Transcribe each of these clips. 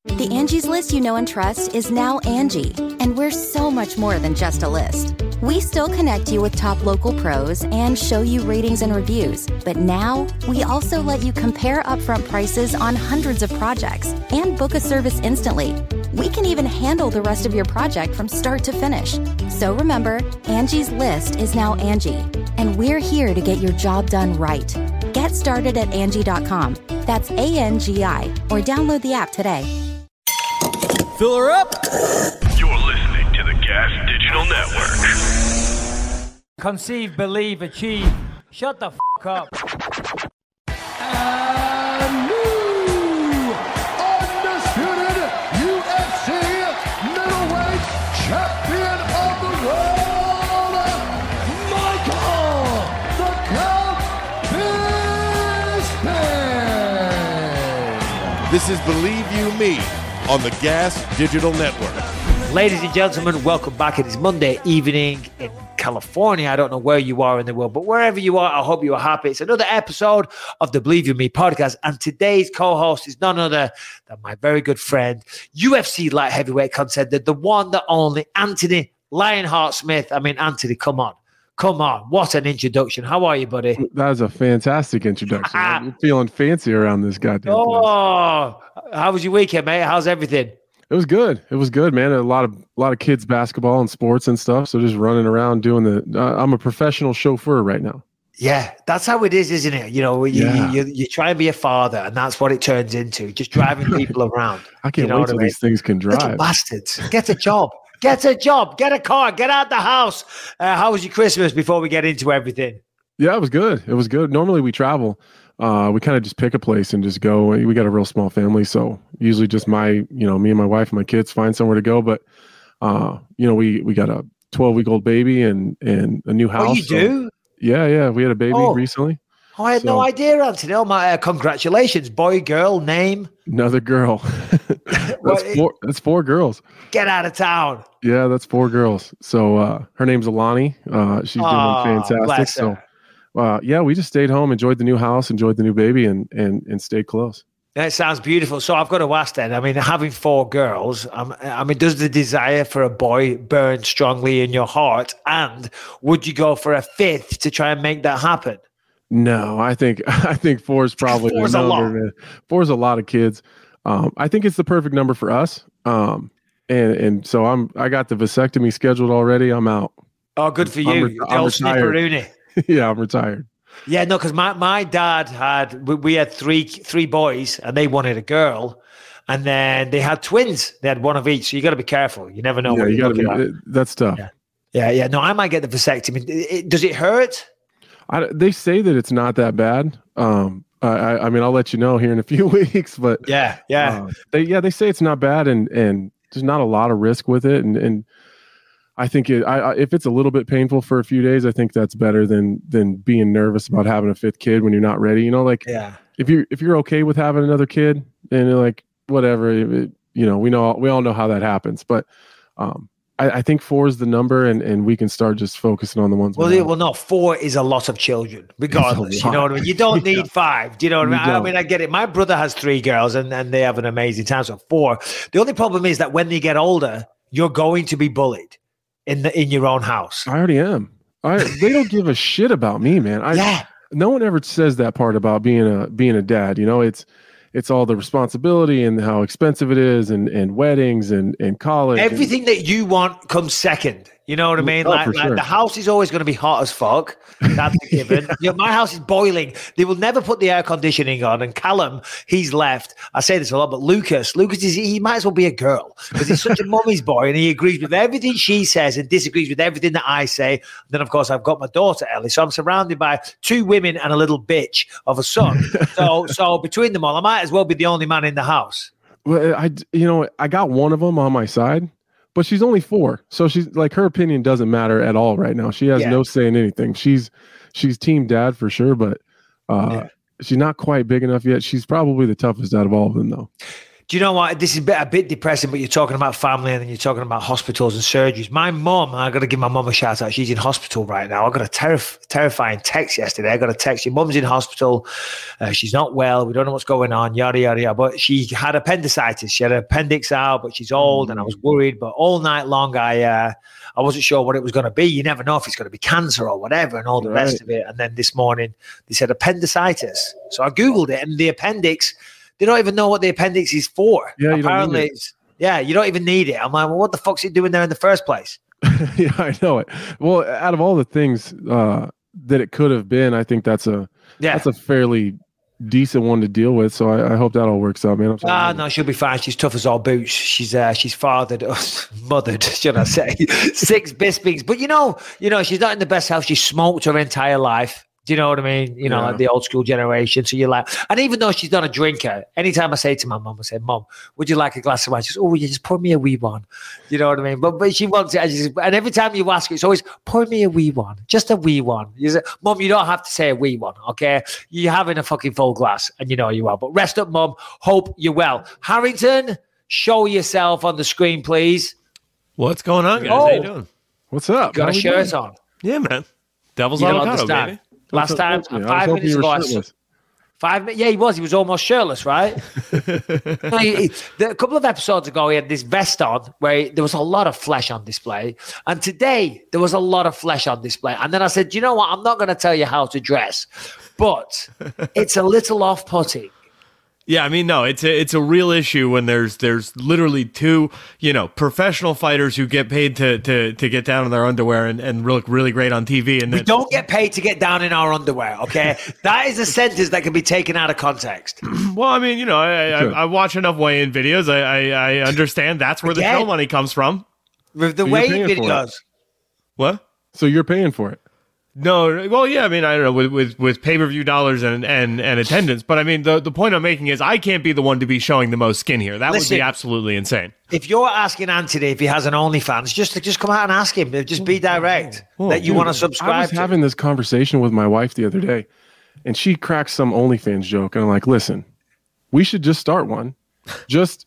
The Angie's List you know and trust is now Angie, and we're so much more than just a list. We still connect you with top local pros and show you ratings and reviews, but now we also let you compare upfront prices on hundreds of projects and book a service instantly. We can even handle the rest of your project from start to finish. So remember, Angie's List is now Angie, and we're here to get your job done right. Get started at Angie.com. That's ANGI, or download the app today. Fill her up. You're listening to the Gas Digital Network. Conceive, believe, achieve. Shut the f*** up. And new undisputed UFC middleweight champion of the world, Michael the Count Bisping. This is Believe You Me on the Gas Digital Network. Ladies and gentlemen, welcome back. It is Monday evening in California. I don't know where you are in the world, but wherever you are, I hope you are happy. It's another episode of the Believe You Me podcast, and today's co-host is none other than my very good friend, UFC light heavyweight contender, the one, the only, Anthony Lionheart Smith. I mean, Anthony, come on. Come on. What an introduction. How are you, buddy? That was a fantastic introduction. I'm feeling fancy around this goddamn place. How was your weekend, mate? How's everything? It was good. It was good, man. A lot of kids basketball and sports and stuff. So just running around doing I'm a professional chauffeur right now. Yeah, that's how it is, isn't it? You know, you try and be a father, and that's what it turns into, just driving people around. I can't wait till these things can drive. Little bastards. Get a job. Get a job. Get a car. Get out the house. How was your Christmas before we get into everything? Yeah, it was good. It was good. Normally we travel. We kind of just pick a place and just go. We got a real small family, so usually just me and my wife and my kids find somewhere to go. But we got a 12-week-old baby and a new house. Oh, you do? Yeah. We had a baby recently. Oh, I had no idea, Anthony. Oh, my congratulations. Boy, girl, name? Another girl. That's four girls. Get out of town. Yeah, that's 4 girls. So her name's Alani. She's doing fantastic. So we just stayed home, enjoyed the new house, enjoyed the new baby, and stayed close. That sounds beautiful. So I've got to ask then, I mean, having 4 girls, does the desire for a boy burn strongly in your heart? And would you go for a 5th to try and make that happen? No, I think 4 is probably 4 is a lot. 4 is a lot of kids. I think it's the perfect number for us. And so I got the vasectomy scheduled already. I'm out. Oh, good for you. The old snipperoonie. Yeah, I'm retired. Yeah, no, because my dad we had three boys, and they wanted a girl, and then they had twins. They had one of each, so you got to be careful. You never know. Yeah, what you're looking at. That's tough. Yeah. No, I might get the vasectomy. Does it hurt? They say that it's not that bad. I mean, I'll let you know here in a few weeks, but they say it's not bad, and there's not a lot of risk with it, and I think if it's a little bit painful for a few days, I think that's better than being nervous about having a 5th kid when you're not ready. You know, if you're okay with having another kid, then you're like, whatever, we all know how that happens, but I think 4 is the number, and we can start just focusing on the ones. Well, no, 4 is a lot lot of regardless. You know what I mean? You don't need 5. Do you know what I mean? I mean, I get it. My brother has 3 girls, and they have an amazing time. So 4. The only problem is that when they get older, you're going to be bullied in your own house. I already am. They don't give a shit about me, man. No one ever says that part about being a dad. You know, it's all the responsibility and how expensive it is, and weddings and college. Everything that you want comes second. You know what I mean? Sure. The house is always going to be hot as fuck. That's a given. My house is boiling. They will never put the air conditioning on. And Callum, he's left. I say this a lot, but Lucas he might as well be a girl, because he's such a mummy's boy, and he agrees with everything she says and disagrees with everything that I say. And then, of course, I've got my daughter, Ellie. So I'm surrounded by 2 women and a little bitch of a son. So between them all, I might as well be the only man in the house. Well, I got one of them on my side. But she's only 4, so she's like, her opinion doesn't matter at all right now. She has no say in anything. She's team dad for sure, but she's not quite big enough yet. She's probably the toughest out of all of them, though. Do you know what? This is a bit depressing, but you're talking about family and then you're talking about hospitals and surgeries. My mum, I got to give my mum a shout out. She's in hospital right now. I got a terrifying text yesterday. I got a text. Your mum's in hospital. She's not well. We don't know what's going on, yada, yada, yada. But she had appendicitis. She had an appendix out, but she's old and I was worried. But all night long, I wasn't sure what it was going to be. You never know if it's going to be cancer or whatever and all the rest of it. And then this morning, they said appendicitis. So I Googled it and the appendix... They don't even know what the appendix is for. Yeah, apparently, you don't even need it. I'm like, well, what the fuck's it doing there in the first place? Yeah, I know it. Well, out of all the things that it could have been, I think that's a fairly decent one to deal with. So I hope that all works out, man. No, she'll be fine. She's tough as all boots. She's mothered, should I say, 6 Bispings. But you know, she's not in the best health. She smoked her entire life. Do you know what I mean? You know, like the old school generation. So you're like, and even though she's not a drinker, anytime I say to my mum, I say, Mum, would you like a glass of wine? She says, oh, you just pour me a wee one. You know what I mean? But she wants it. And every time you ask her, it's always, pour me a wee one. Just a wee one. You say, Mum, you don't have to say a wee one, okay? You're having a fucking full glass and you know you are. But rest up, Mum. Hope you're well. Harrington, show yourself on the screen, please. What's going on, guys? How you doing? What's up? Got a shirt on. Yeah, man. Devil's avocado, baby. Last time, 5 minutes ago, he was almost shirtless, right? A couple of episodes ago, he had this vest on where there was a lot of flesh on display. And today, there was a lot of flesh on display. And then I said, you know what? I'm not going to tell you how to dress, but it's a little off-putting. Yeah, I mean, no, it's a real issue when there's literally 2, professional fighters who get paid to get down in their underwear and look really great on TV. And we don't get paid to get down in our underwear, okay? That is a sentence that can be taken out of context. Well, I mean, I watch enough weigh-in videos. I understand that's where the show money comes from. With the weigh-in videos. What? So you're paying for it? No, well, yeah, I mean, I don't know, with pay-per-view dollars and attendance, but I mean, the point I'm making is I can't be the one to be showing the most skin here. That would be absolutely insane. If you're asking Anthony if he has an OnlyFans, just come out and ask him. Just be direct that you want to subscribe. I was having this conversation with my wife the other day, and she cracked some OnlyFans joke, and I'm like, listen, we should just start one, just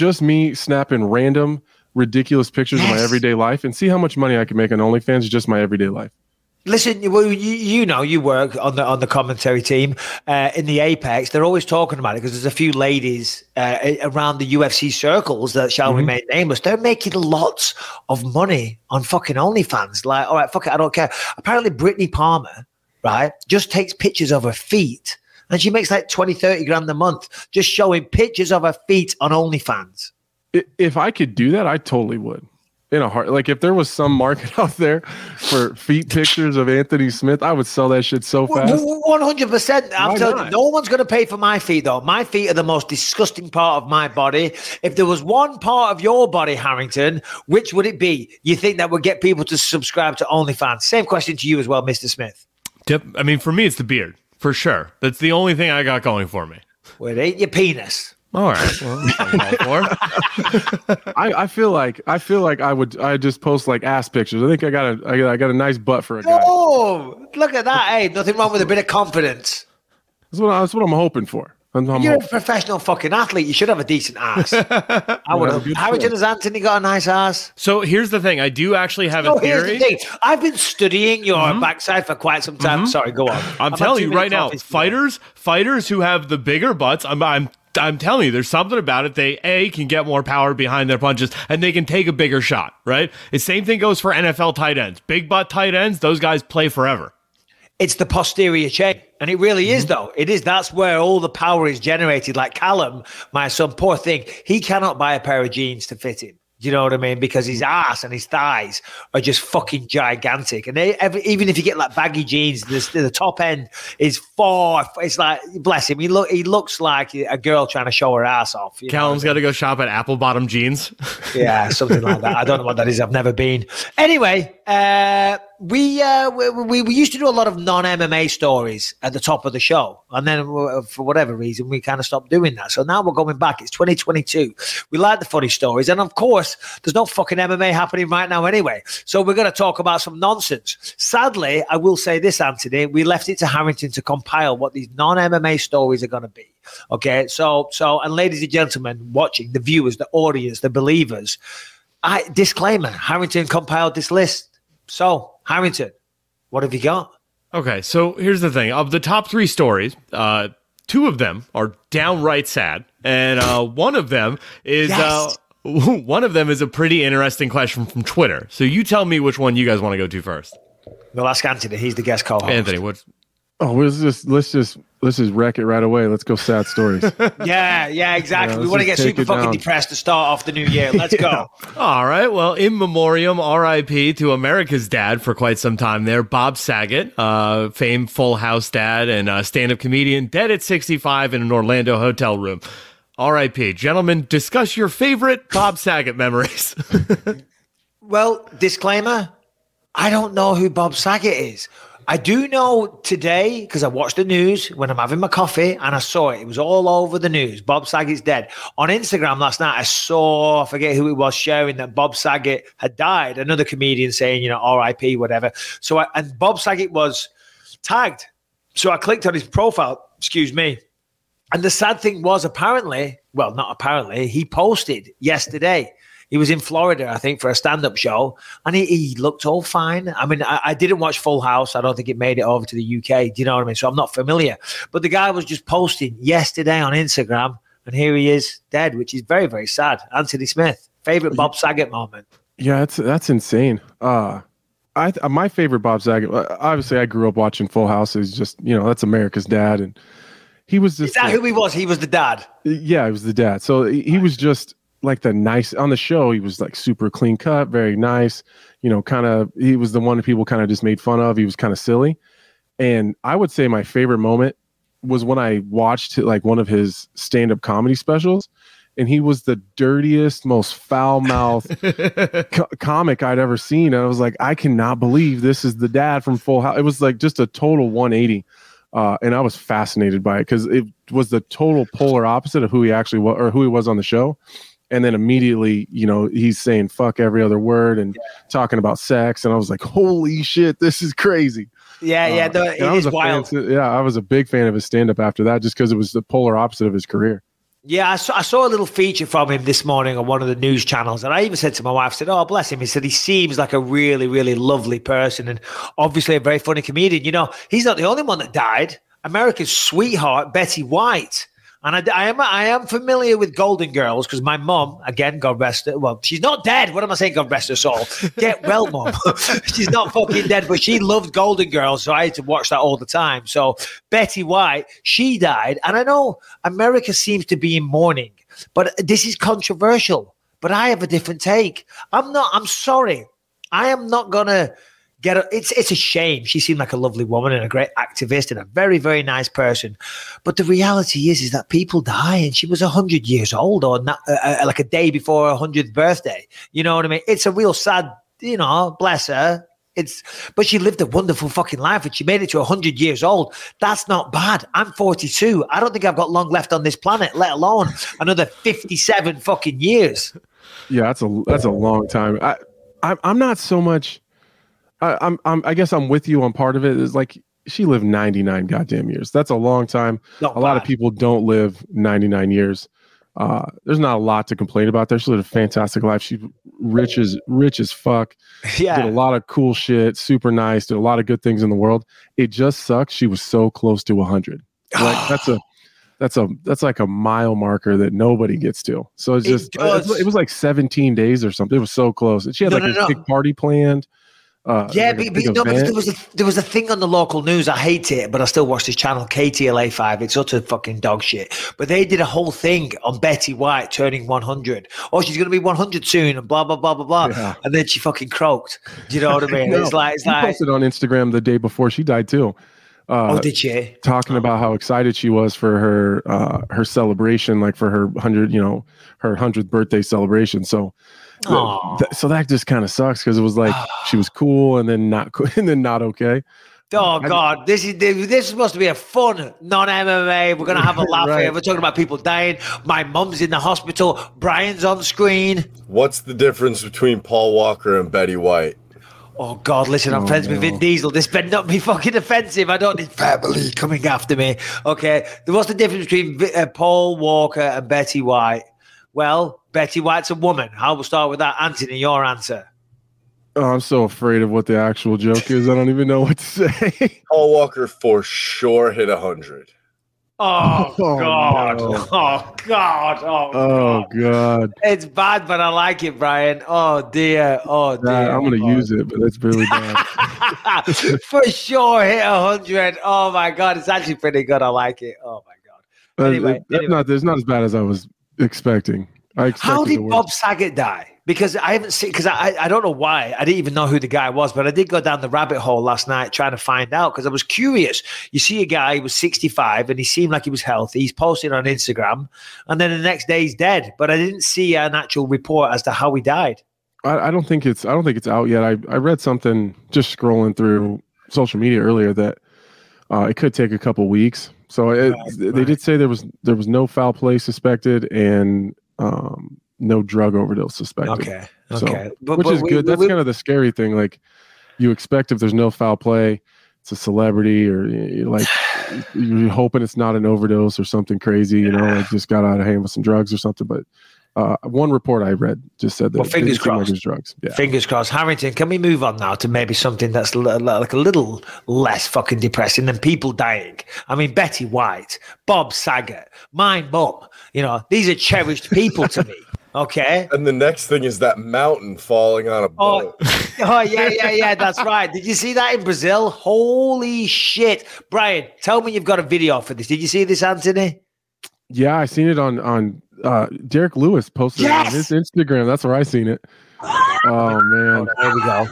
me snapping random, ridiculous pictures of my everyday life, and see how much money I can make on OnlyFans just my everyday life. Listen, well, you work on the commentary team in the Apex. They're always talking about it because there's a few ladies around the UFC circles that shall remain nameless. They're making lots of money on fucking OnlyFans. Like, all right, fuck it, I don't care. Apparently, Brittany Palmer, right, just takes pictures of her feet, and she makes like 20-30 grand a month just showing pictures of her feet on OnlyFans. If I could do that, I totally would. In a heart, like if there was some market out there for feet pictures of Anthony Smith, I would sell that shit so fast. 100%. I'm telling you, no one's going to pay for my feet, though. My feet are the most disgusting part of my body. If there was one part of your body, Harrington, which would it be? You think that would get people to subscribe to OnlyFans? Same question to you as well, Mr. Smith. I mean, for me, it's the beard, for sure. That's the only thing I got going for me. Well, it ain't your penis. All right. Well, I feel like I just post like ass pictures. I think I got a nice butt for a guy. Oh, look at that! Hey, nothing wrong with a bit of confidence. That's what I'm hoping for. You're a professional fucking athlete. You should have a decent ass. I would have. Harrington, has Anthony got a nice ass? So here's the thing. I do actually have a theory. Here's the thing. I've been studying your backside for quite some time. Sorry, go on. I'm telling you right now, fighters who have the bigger butts, I'm telling you, there's something about it. They can get more power behind their punches, and they can take a bigger shot, right? The same thing goes for NFL tight ends. Big butt tight ends, those guys play forever. It's the posterior chain. And it really is, though. It is. That's where all the power is generated. Like Callum, my son, poor thing, he cannot buy a pair of jeans to fit him. Do you know what I mean? Because his ass and his thighs are just fucking gigantic. And even if you get like baggy jeans, the top end is it's like, bless him. He looks like a girl trying to show her ass off. Callum's got to go shop at Apple Bottom Jeans. Yeah, something like that. I don't know what that is. I've never been. Anyway, we used to do a lot of non-MMA stories at the top of the show, and then for whatever reason we kind of stopped doing that. So now we're going back. It's 2022. We like the funny stories, and of course, there's no fucking MMA happening right now anyway. So we're going to talk about some nonsense. Sadly, I will say this, Anthony. We left it to Harrington to compile what these non-MMA stories are going to be. Okay, so, and ladies and gentlemen, watching, the viewers, the audience, the believers. Disclaimer: Harrington compiled this list. So, Harrington, what have you got? Okay, so here's the thing. Of the top 3 stories, 2 of them are downright sad, and one of them is a pretty interesting question from Twitter. So you tell me which one you guys want to go to first. We'll ask Anthony. He's the guest co-host. Anthony, what's... Oh, let's just wreck it right away. Let's go sad stories. yeah, exactly. We want to get super fucking depressed to start off the new year. Let's go. All right. Well, in memoriam, R.I.P. to America's dad for quite some time there, Bob Saget, famed Full House dad and stand-up comedian, dead at 65 in an Orlando hotel room. R.I.P. Gentlemen, discuss your favorite Bob Saget memories. Well, disclaimer, I don't know who Bob Saget is. I do know today, because I watched the news when I'm having my coffee, and I saw it. It was all over the news. Bob Saget's dead. On Instagram last night, I saw, I forget who it was, sharing that Bob Saget had died. Another comedian saying, R.I.P., whatever. And Bob Saget was tagged. So I clicked on his profile, and the sad thing was he posted yesterday. He was in Florida, I think, for a stand-up show, and he looked all fine. I mean, I didn't watch Full House. I don't think it made it over to the UK. Do you know what I mean? So I'm not familiar. But the guy was just posting yesterday on Instagram, and here he is dead, which is very, very sad. Anthony Smith, favorite Bob Saget moment? Yeah, that's insane. My favorite Bob Saget, obviously I grew up watching Full House. It's just, that's America's dad, and he was just... Is that who he was? He was the dad? Yeah, he was the dad. So he was just... like the nice on the show, he was like super clean cut, very nice, he was the one that people kind of just made fun of. He was kind of silly. And I would say my favorite moment was when I watched like one of his stand-up comedy specials, and he was the dirtiest, most foul-mouthed comic I'd ever seen. And I was like, I cannot believe this is the dad from Full House. It was like just a total 180. And I was fascinated by it because it was the total polar opposite of who he actually was, or who he was on the show. And then immediately, he's saying fuck every other word and talking about sex. And I was like, holy shit, this is crazy. It is wild. I was a big fan of his stand-up after that, just because it was the polar opposite of his career. Yeah, I saw a little feature from him this morning on one of the news channels. And I even said to my wife, oh, bless him. He said he seems like a really, really lovely person and obviously a very funny comedian. He's not the only one that died. America's sweetheart, Betty White. And I am familiar with Golden Girls because my mom, again, God rest her. Well, she's not dead. What am I saying? God rest her soul. Get well, mom. She's not fucking dead, but she loved Golden Girls, so I had to watch that all the time. So Betty White, she died. And I know America seems to be in mourning, but this is controversial. But I have a different take. I'm sorry. I am not going to it's a shame. She seemed like a lovely woman and a great activist and a very, very nice person. But the reality is that people die, and she was 100 years old, or not, like a day before her 100th birthday. You know what I mean? It's a real sad, bless her. But she lived a wonderful fucking life, and she made it to 100 years old. That's not bad. I'm 42. I don't think I've got long left on this planet, let alone another 57 fucking years. Yeah, that's a long time. I'm not so much. I guess I'm with you on part of it. Is like she lived 99 goddamn years. That's a long time. A lot of people don't live 99 years. There's not a lot to complain about there. She lived a fantastic life. She's rich as fuck. Yeah. Did a lot of cool shit. Super nice. Did a lot of good things in the world. It just sucks. She was so close to 100. Like that's like a mile marker that nobody gets to. So it's just it was like 17 days or something. It was so close. And she had a big party planned. But there was a thing on the local news. I hate it, but I still watch this channel, KTLA 5. It's utter fucking dog shit. But they did a whole thing on Betty White turning 100. Oh, she's going to be 100 soon, and blah blah blah blah blah. Yeah. And then she fucking croaked. Do you know what I mean? No, it's like posted on Instagram the day before she died too. did she? Talking about how excited she was for her celebration, like for her 100th birthday celebration. So, so that just kind of sucks because it was like she was cool and then not cool and then not okay. Oh God, this is supposed to be a fun non-MMA. We're gonna have a laugh here. We're talking about people dying. My mum's in the hospital. Brian's on screen. What's the difference between Paul Walker and Betty White? Oh God, listen, I'm friends with Vin Diesel. This better not be fucking offensive. I don't need family coming after me. Okay, what's the difference between Paul Walker and Betty White? Well, Betty White's a woman. I will start with that. Anthony, your answer. Oh, I'm so afraid of what the actual joke is. I don't even know what to say. Paul Walker for sure hit 100. Oh God! No. Oh God! Oh God! It's bad, but I like it, Brian. Oh dear! Oh dear! I'm gonna use it, but it's really bad. For sure, hit 100. Oh my God! It's actually pretty good. I like it. Oh my God! Anyway, it's not as bad as I was expecting. How did Bob Saget die? Because I haven't seen, because I don't know why. I didn't even know who the guy was, but I did go down the rabbit hole last night trying to find out because I was curious. You see a guy who was 65 and he seemed like he was healthy. He's posting on Instagram and then the next day he's dead. But I didn't see an actual report as to how he died. I don't think it's out yet. I read something just scrolling through social media earlier that it could take a couple weeks. So they did say there was no foul play suspected and no drug overdose suspected. Okay. So, which is good. That's kind of the scary thing. Like you expect if there's no foul play, it's a celebrity or like you're hoping it's not an overdose or something crazy, like just got out of hand with some drugs or something. But one report I read just said that fingers crossed. Like drugs. Yeah. Fingers crossed. Harrington, can we move on now to maybe something that's like a little less fucking depressing than people dying? I mean, Betty White, Bob Saget, my mum, these are cherished people to me. Okay. And the next thing is that mountain falling on a boat. Oh, yeah. That's right. Did you see that in Brazil? Holy shit. Brian, tell me you've got a video for this. Did you see this, Anthony? Yeah, I seen it on Derek Lewis posted it on his Instagram. That's where I seen it. Oh, man. There we go.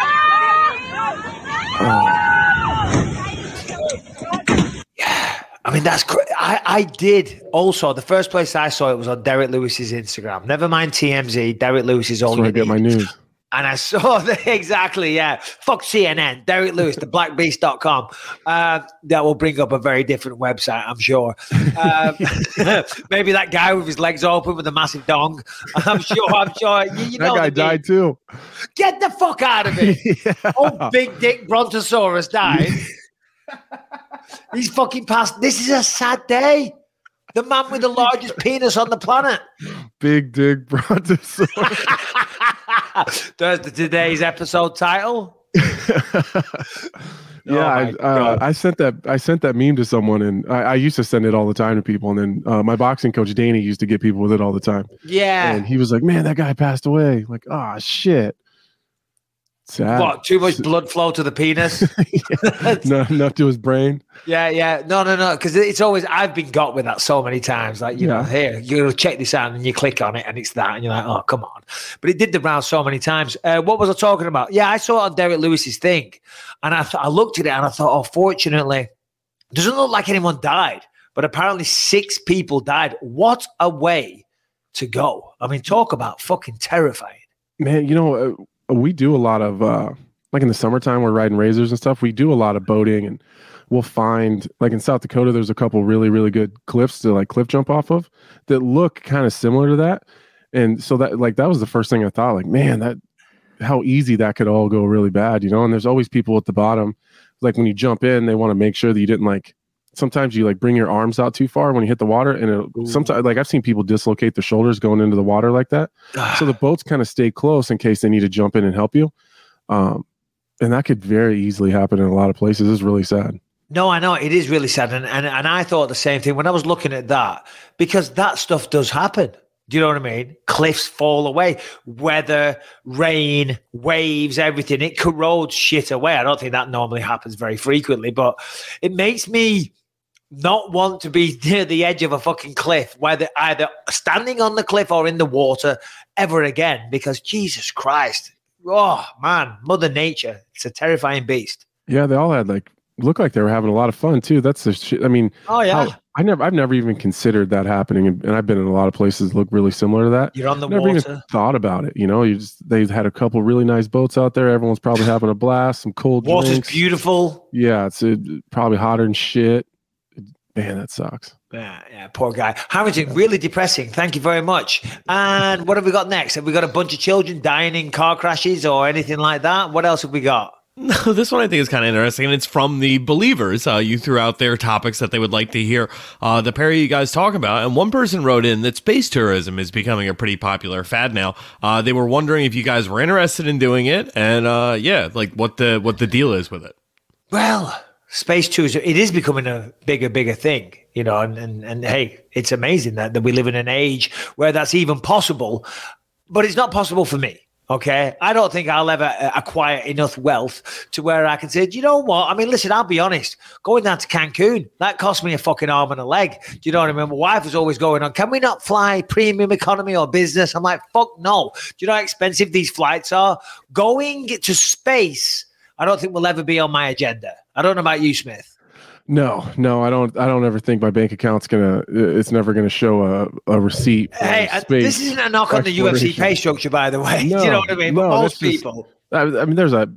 I mean, that's great. I did also. The first place I saw it was on Derek Lewis's Instagram. Never mind TMZ. Derek Lewis's all. That's where I get my news. And I saw that exactly. Yeah, fuck CNN. Derek Lewis, theblackbeast.com. That will bring up a very different website, I'm sure. Maybe that guy with his legs open with a massive dong. I'm sure. You that guy died too. Get the fuck out of it. Yeah. Oh, big dick Brontosaurus died. He's fucking passed. This is a sad day. The man with the largest penis on the planet. Big dick Brontosaurus. There's today's episode title. Yeah, I sent that meme to someone, and I used to send it all the time to people. And then my boxing coach Danny used to get people with it all the time. Yeah, and he was like, "Man, that guy passed away." Like, oh shit. Sad. What? Too much blood flow to the penis? No, enough to his brain. Yeah. No. Because it's always I've been got with that so many times. Like here you check this out, and you click on it, and it's that, and you're like, oh come on. But it did the round so many times. What was I talking about? Yeah, I saw it on Derek Lewis's thing, and I looked at it, and I thought, oh, fortunately, it doesn't look like anyone died, but apparently 6 people died. What a way to go! I mean, talk about fucking terrifying, man. We do a lot of like in the summertime, we're riding razors and stuff. We do a lot of boating, and we'll find like in South Dakota, there's a couple really, really good cliffs to like cliff jump off of that look kind of similar to that. And so that was the first thing I thought, like, man, that how easy that could all go really bad, and there's always people at the bottom. Like when you jump in, they want to make sure that you didn't sometimes you bring your arms out too far when you hit the water, and sometimes I've seen people dislocate their shoulders going into the water like that. So the boats kind of stay close in case they need to jump in and help you. And that could very easily happen in a lot of places. It's really sad. No, I know it is really sad. And I thought the same thing when I was looking at that, because that stuff does happen. Do you know what I mean? Cliffs fall away, weather, rain, waves, everything. It corrodes shit away. I don't think that normally happens very frequently, but it makes me not want to be near the edge of a fucking cliff, whether either standing on the cliff or in the water ever again, because Jesus Christ, oh man, Mother Nature, it's a terrifying beast. Yeah, they all had looked like they were having a lot of fun too. That's the shit. I mean, I've never even considered that happening, and I've been in a lot of places that look really similar to that. You're on the never water. Even thought about it. They had a couple really nice boats out there. Everyone's probably having a blast. Some cold Water's drinks. Beautiful. Yeah, it's probably hotter than shit. Man, that sucks. Yeah, poor guy. Harrington, really depressing. Thank you very much. And what have we got next? Have we got a bunch of children dying in car crashes or anything like that? What else have we got? No, this one I think is kind of interesting, and it's from the Believers. You threw out their topics that they would like to hear the pair of you guys talk about, and one person wrote in that space tourism is becoming a pretty popular fad now. They were wondering if you guys were interested in doing it, and what the deal is with it. Well, space tourism, it is becoming a bigger thing, and hey, it's amazing that we live in an age where that's even possible, but it's not possible for me. Okay, I don't think I'll ever acquire enough wealth to where I can say, do you know what? I mean, listen, I'll be honest. Going down to Cancun, that cost me a fucking arm and a leg. Do you know what I mean? My wife was always going on, can we not fly premium economy or business? I'm like, fuck no. Do you know how expensive these flights are? Going to space, I don't think will ever be on my agenda. I don't know about you, Smith. No, I don't ever think my bank account's it's never gonna show a receipt. Hey, this isn't a knock on the UFC pay structure, by the way. No, do you know what I mean? But most people. I mean, there's a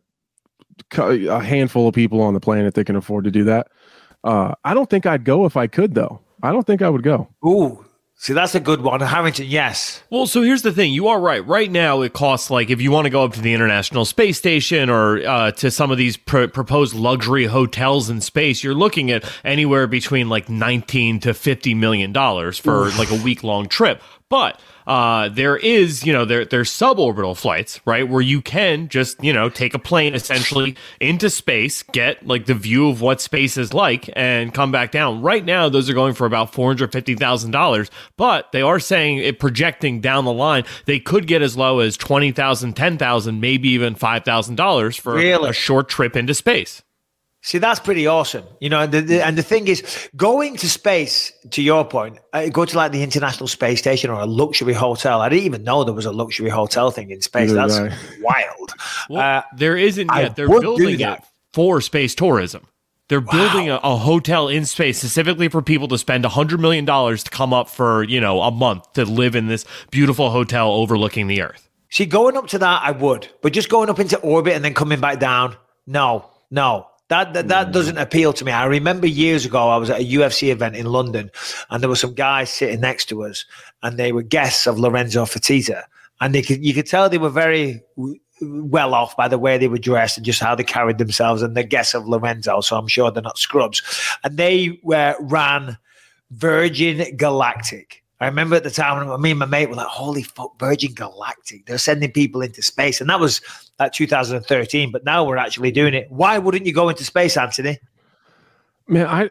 handful of people on the planet that can afford to do that. I don't think I'd go if I could, though. I don't think I would go. Ooh. See, that's a good one. Harrington, yes. Well, so here's the thing. You are right. Right now, it costs, like, if you want to go up to the International Space Station or to some of these proposed luxury hotels in space, you're looking at anywhere between, like, $19 to $50 million for, like, a week-long trip. But there is, there's suborbital flights, right, where you can just, take a plane essentially into space, get like the view of what space is like, and come back down. Right now, those are going for about $450,000, but they are saying it projecting down the line, they could get as low as $20,000, $10,000, maybe even $5,000 for a short trip into space. See, that's pretty awesome. And the thing is, going to space, to your point, go to like the International Space Station or a luxury hotel. I didn't even know there was a luxury hotel thing in space. That's wild. Well, there isn't yet. They're building it for space tourism. They're building a hotel in space specifically for people to spend $100 million to come up for, a month to live in this beautiful hotel overlooking the Earth. See, going up to that, I would. But just going up into orbit and then coming back down, no. That doesn't appeal to me. I remember years ago, I was at a UFC event in London, and there were some guys sitting next to us, and they were guests of Lorenzo Fertitta, and you could tell they were very well off by the way they were dressed and just how they carried themselves, and they're guests of Lorenzo, so I'm sure they're not scrubs. And they ran Virgin Galactic. I remember at the time when me and my mate were like, holy fuck, Virgin Galactic. They're sending people into space. And that was like 2013, but now we're actually doing it. Why wouldn't you go into space, Anthony? Man, I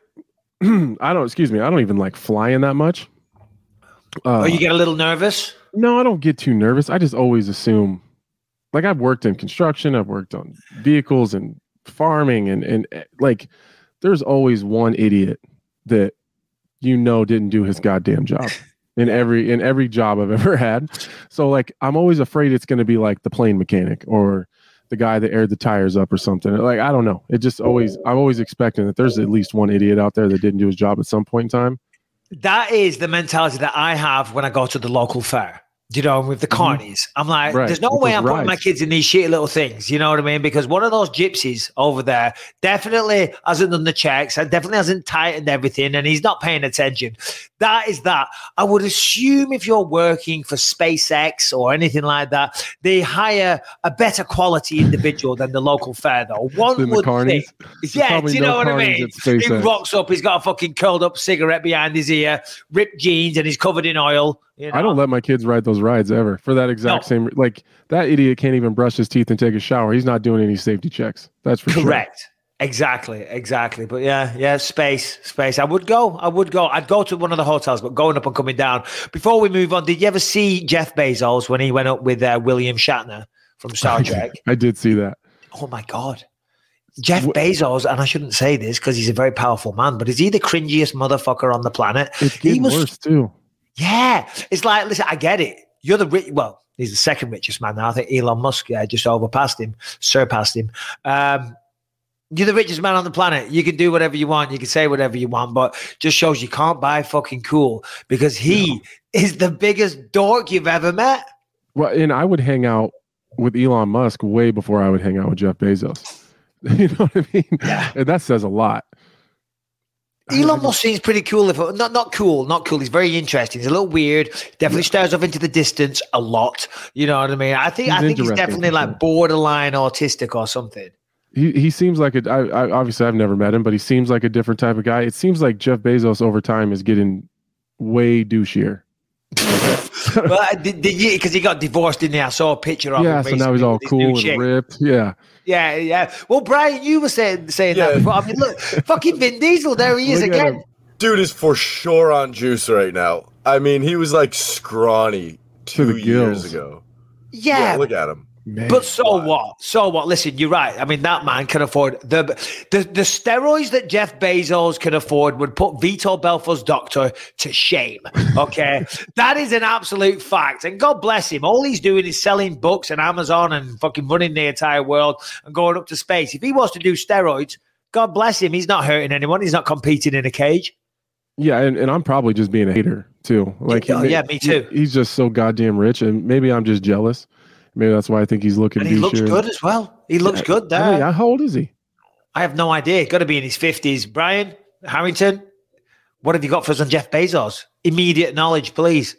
don't even like flying that much. You get a little nervous? No, I don't get too nervous. I just always assume, like, I've worked in construction, I've worked on vehicles and farming, and like, there's always one idiot that didn't do his goddamn job. In every job I've ever had. So like, I'm always afraid it's going to be like the plane mechanic or the guy that aired the tires up or something. Like, I don't know. I'm always expecting that there's at least one idiot out there that didn't do his job at some point in time. That is the mentality that I have when I go to the local fair. With the carnies. I'm like, there's no way I'm putting my kids in these shitty little things. You know what I mean? Because one of those gypsies over there definitely hasn't done the checks and definitely hasn't tightened everything, and he's not paying attention. That is that. I would assume if you're working for SpaceX or anything like that, they hire a better quality individual than the local fair, though. One would think. Yeah, do you know what I mean? He rocks up, he's got a fucking curled up cigarette behind his ear, ripped jeans, and he's covered in oil. I don't let my kids ride those rides ever for that exact same. Like, that idiot can't even brush his teeth and take a shower. He's not doing any safety checks. That's for correct. Sure. Exactly. But yeah, space. I would go. I'd go to one of the hotels, but going up and coming down. Before we move on, did you ever see Jeff Bezos when he went up with William Shatner from Star Trek? I did see that. Oh my God. Jeff Bezos, and I shouldn't say this because he's a very powerful man, but is he the cringiest motherfucker on the planet? It's getting worse too. Yeah. It's like, listen, I get it. You're he's the second richest man now. I think Elon Musk just surpassed him. You're the richest man on the planet. You can do whatever you want. You can say whatever you want, but just shows you can't buy fucking cool because he is the biggest dork you've ever met. Well, and I would hang out with Elon Musk way before I would hang out with Jeff Bezos. You know what I mean? Yeah. And that says a lot. Elon Musk seems pretty cool. Not cool. He's very interesting. He's a little weird. Definitely stares off into the distance a lot. You know what I mean? I think he's definitely like borderline autistic or something. He seems like obviously I've never met him, but he seems like a different type of guy. It seems like Jeff Bezos over time is getting way douchier. Well, because he got divorced, didn't he? I saw a picture of him. So now he's all cool and ripped. Yeah. Well, Brian, you were saying that before. I mean, look, fucking Vin Diesel, there he is again. Dude is for sure on juice right now. I mean, he was like scrawny 2 years ago. Yeah, look at him. Man, but so what? Listen, you're right. I mean, that man can afford the steroids that Jeff Bezos can afford would put Vitor Belfort's doctor to shame. Okay, that is an absolute fact. And God bless him. All he's doing is selling books and Amazon and fucking running the entire world and going up to space. If he wants to do steroids, God bless him. He's not hurting anyone. He's not competing in a cage. Yeah, and I'm probably just being a hater too. Like, me too. He's just so goddamn rich, and maybe I'm just jealous. Maybe that's why I think he's looking. And he looks good as well. He looks good there. How old is he? I have no idea. Got to be in his 50s. Brian Harrington, what have you got for us on Jeff Bezos? Immediate knowledge, please.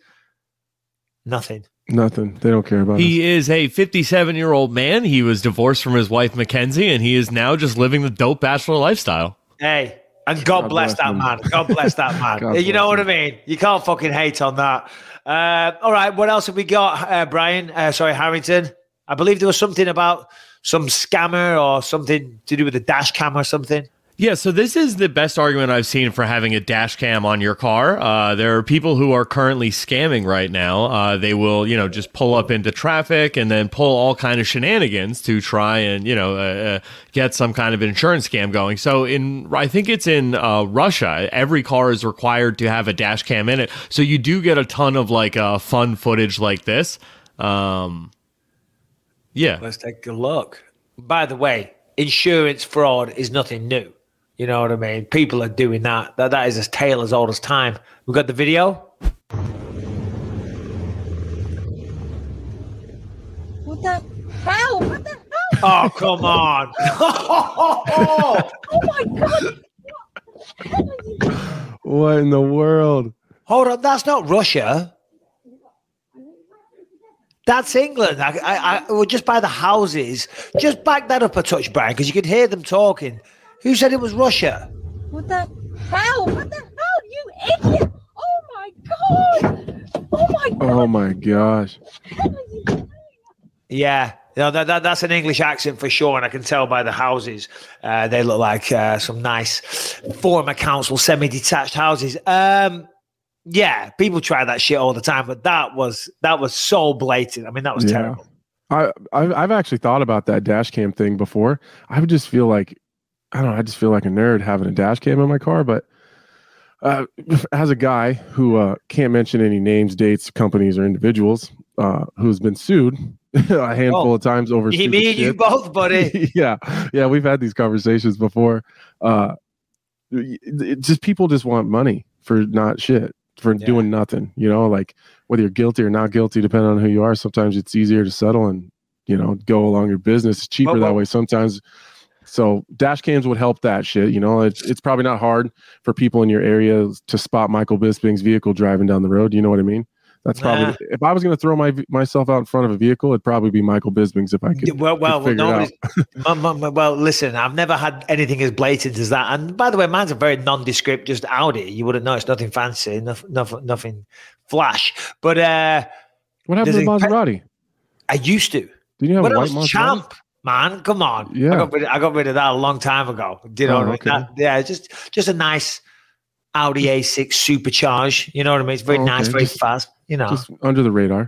Nothing. They don't care about He is a 57-year-old man. He was divorced from his wife, Mackenzie, and he is now just living the dope bachelor lifestyle. Hey, and God bless that man. God bless that man. You know what I mean? You can't fucking hate on that. All right, what else have we got, Brian? Harrington. I believe there was something about some scammer or something to do with a dash cam or something. Yeah, so this is the best argument I've seen for having a dash cam on your car. There are people who are currently scamming right now. They will, just pull up into traffic and then pull all kind of shenanigans to try and, get some kind of insurance scam going. So I think it's in Russia, every car is required to have a dash cam in it. So you do get a ton of fun footage like this. Yeah. Let's take a look. By the way, insurance fraud is nothing new. You know what I mean? People are doing that. That is a tale as old as time. We got the video. What the hell? What the hell? Oh, come on. Oh my God. What in the world? Hold on. That's not Russia. That's England. I well, just by the houses. Just back that up a touch, Brian, because you could hear them talking. Who said it was Russia? What the hell? What the hell, you idiot? Oh my God! Oh my God! Oh my gosh! Yeah, that's an English accent for sure, and I can tell by the houses. They look like some nice former council semi-detached houses. Yeah, people try that shit all the time, but that was so blatant. I mean, that was terrible. I've actually thought about that dash cam thing before. I would just feel like, I don't know, I just feel like a nerd having a dash cam in my car. But as a guy who can't mention any names, dates, companies, or individuals, who's been sued a handful of times over me and you both, buddy. yeah, we've had these conversations before. Just people just want money for not shit. For doing nothing, like whether you're guilty or not guilty, depending on who you are. Sometimes it's easier to settle and, go along your business. It's cheaper that way sometimes. So dash cams would help that shit. It's probably not hard for people in your area to spot Michael Bisping's vehicle driving down the road. You know what I mean? That's probably, if I was going to throw myself out in front of a vehicle, it'd probably be Michael Bisping's if I could. Well, listen, I've never had anything as blatant as that. And by the way, mine's a very nondescript, just Audi. You wouldn't know, it's nothing fancy, nothing flash. But what happened to Maserati? I used to. Did you have a white Maserati? Champ, man, come on. Yeah, I got rid of that a long time ago. Do you know what I mean? Just a nice Audi A6 supercharged. You know what I mean? It's very nice, very fast. Just under the radar.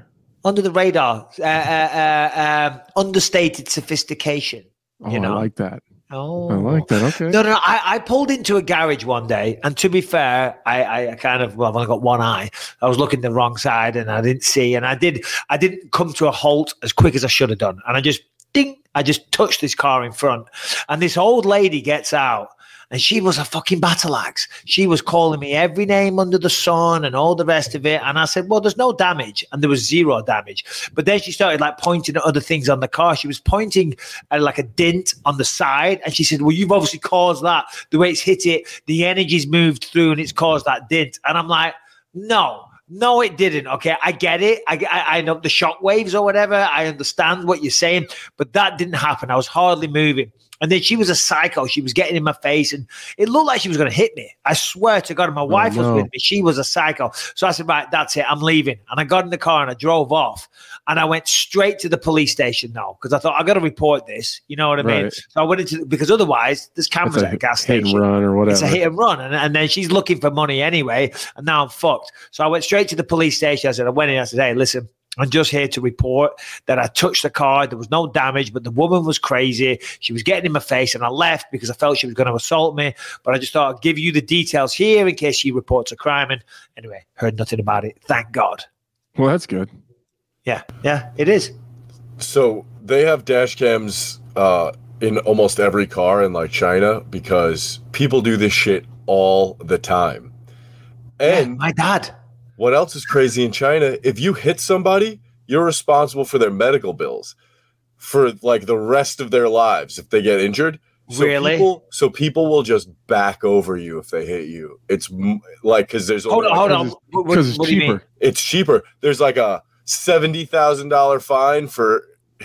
Understated sophistication. I like that. Oh, I like that. Okay. No. I pulled into a garage one day, and to be fair, I kind of, I've only got one eye. I was looking the wrong side, and I didn't see, and I didn't come to a halt as quick as I should have done, and I just ding. I just touched this car in front. And this old lady gets out. And she was a fucking battle axe. She was calling me every name under the sun and all the rest of it. And I said, well, there's no damage. And there was zero damage. But then she started like pointing at other things on the car. She was pointing at like a dent on the side. And she said, well, you've obviously caused that. The way it's hit it, the energy's moved through and it's caused that dent. And I'm like, no, it didn't. Okay, I get it. I know the shock waves or whatever. I understand what you're saying. But that didn't happen. I was hardly moving. And then she was a psycho. She was getting in my face and it looked like she was going to hit me. I swear to God, my wife was with me. She was a psycho. So I said, right, that's it. I'm leaving. And I got in the car and I drove off and I went straight to the police station now because I thought I got to report this. You know what I mean? So I went into, because otherwise there's cameras at a gas station. Hit and run or whatever. It's a hit and run. And then she's looking for money anyway. And now I'm fucked. So I went straight to the police station. I went in, I said, hey, listen, I'm just here to report that I touched the car. There was no damage, but the woman was crazy. She was getting in my face, and I left because I felt she was going to assault me. But I just thought I'd give you the details here in case she reports a crime. And anyway, heard nothing about it. Thank God. Well, that's good. Yeah, it is. So they have dash cams in almost every car in like China because people do this shit all the time. And yeah, my dad. What else is crazy in China? If you hit somebody, you're responsible for their medical bills for like the rest of their lives if they get injured. Really? So people will just back over you if they hit you. It's like because there's hold on because it's cheaper. It's cheaper. There's like a $70,000 fine for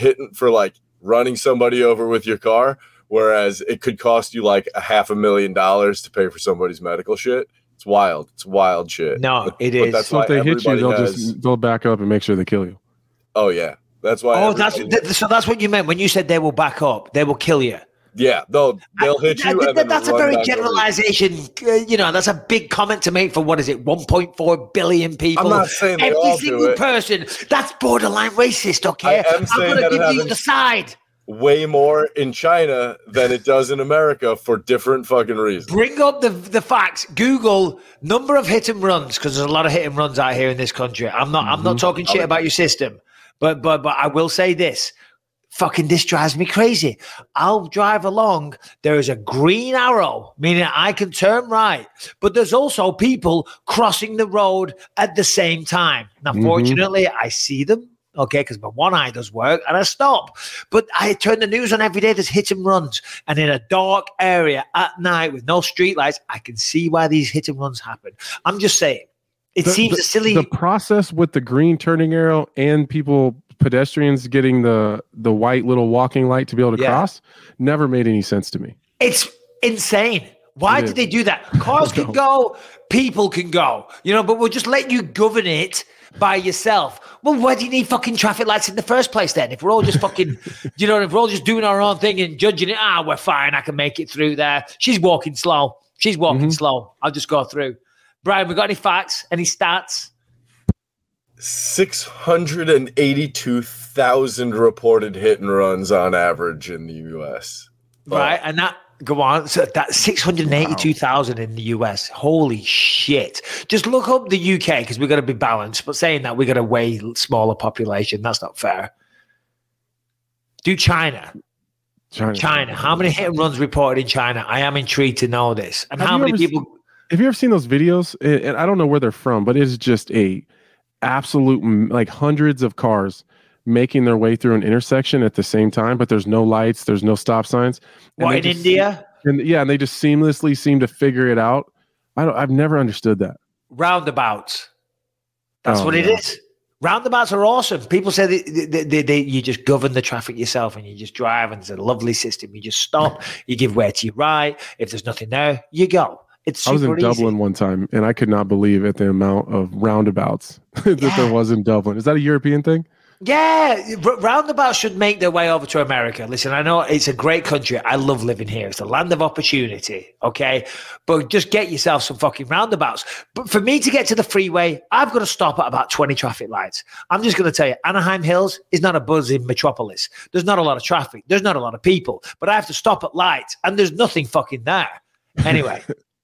running somebody over with your car, whereas it could cost you like $500,000 to pay for somebody's medical shit. It's wild. It's wild shit. No, it is. That's so why if they hit you, they'll back up and make sure they kill you. Oh yeah, that's why. Oh, so that's what you meant when you said they will back up. They will kill you. Yeah, they'll hit you. That's a very generalization. That's a big comment to make for 1.4 billion people. I'm not saying they all do it. Every single person. That's borderline racist. Okay, I'm going to give you the side. Way more in China than it does in America for different fucking reasons. Bring up the facts. Google number of hit and runs because there's a lot of hit and runs out here in this country. I'm not talking shit about your system, but I will say this. Fucking this drives me crazy. I'll drive along. There is a green arrow, meaning I can turn right, but there's also people crossing the road at the same time. Now, fortunately, I see them. Okay, because my one eye does work and I stop. But I turn the news on every day. There's hit and runs. And in a dark area at night with no street lights, I can see why these hit and runs happen. I'm just saying, it seems a silly. The process with the green turning arrow and pedestrians getting the white little walking light to be able to cross never made any sense to me. It's insane. Why did they do that? Cars can go, people can go, but we'll just let you govern it by yourself. Well, why do you need fucking traffic lights in the first place then? If we're all just fucking, if we're all just doing our own thing and judging it, we're fine. I can make it through there. She's walking slow. Slow. I'll just go through. Brian, we got any facts? Any stats? 682,000 reported hit and runs on average in the U.S. Right, and that. Go on. So that's 682,000 in the US. Holy shit. Just look up the UK because we've got to be balanced. But saying that, we've got a way smaller population. That's not fair. Do China. How many hit and runs reported in China? I am intrigued to know this. And how many people. Have you ever seen those videos? And I don't know where they're from, but it's just a absolute, like hundreds of cars making their way through an intersection at the same time, but there's no lights, there's no stop signs. What, in India? And they just seamlessly seem to figure it out. I've never understood that. Roundabouts. That's what it is. Roundabouts are awesome. People say they you just govern the traffic yourself and you just drive and it's a lovely system. You just stop, you give way to your right. If there's nothing there, you go. It's super I was in easy. Dublin one time and I could not believe at the amount of roundabouts that there was in Dublin. Is that a European thing? Yeah, roundabouts should make their way over to America. Listen, I know it's a great country. I love living here. It's a land of opportunity, okay? But just get yourself some fucking roundabouts. But for me to get to the freeway, I've got to stop at about 20 traffic lights. I'm just going to tell you, Anaheim Hills is not a buzzing metropolis. There's not a lot of traffic. There's not a lot of people. But I have to stop at lights, and there's nothing fucking there. Anyway.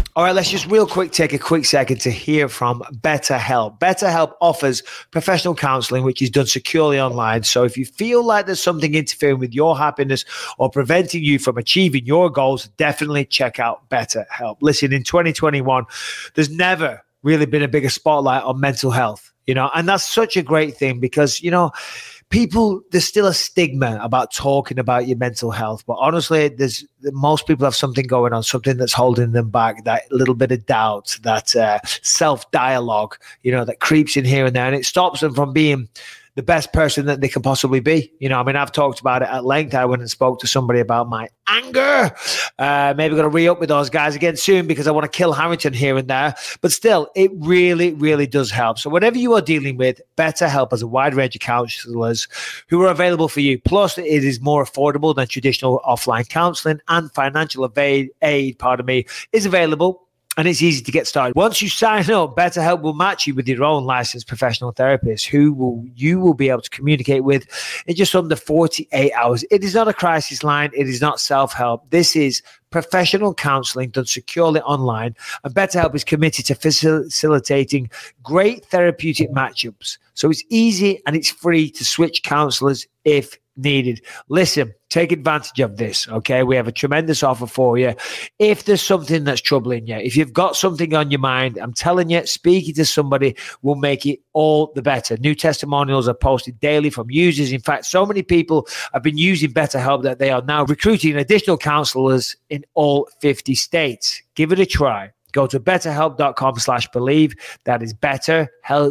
All right, let's just real quick take a quick second to hear from BetterHelp. BetterHelp offers professional counseling, which is done securely online. So if you feel like there's something interfering with your happiness or preventing you from achieving your goals, definitely check out BetterHelp. Listen, in 2021, there's never really been a bigger spotlight on mental health, and that's such a great thing because, there's still a stigma about talking about your mental health, but honestly, most people have something going on, something that's holding them back, that little bit of doubt, that self-dialogue, that creeps in here and there, and it stops them from being the best person that they can possibly be. I've talked about it at length. I went and spoke to somebody about my anger. Maybe going to re-up with those guys again soon because I want to kill Harrington here and there. But still, it really, really does help. So whatever you are dealing with, BetterHelp has a wide range of counselors who are available for you. Plus, it is more affordable than traditional offline counseling, and financial aid, is available. And it's easy to get started. Once you sign up, BetterHelp will match you with your own licensed professional therapist who you will be able to communicate with in just under 48 hours. It is not a crisis line. It is not self-help. This is professional counseling done securely online. And BetterHelp is committed to facilitating great therapeutic matchups. So it's easy and it's free to switch counselors if needed. Listen, take advantage of this, okay? We have a tremendous offer for you. If there's something that's troubling you, if you've got something on your mind, I'm telling you, speaking to somebody will make it all the better. New testimonials are posted daily from users. In fact, so many people have been using BetterHelp that they are now recruiting additional counselors in all 50 states. Give it a try. Go to betterhelp.com/believe. That is better,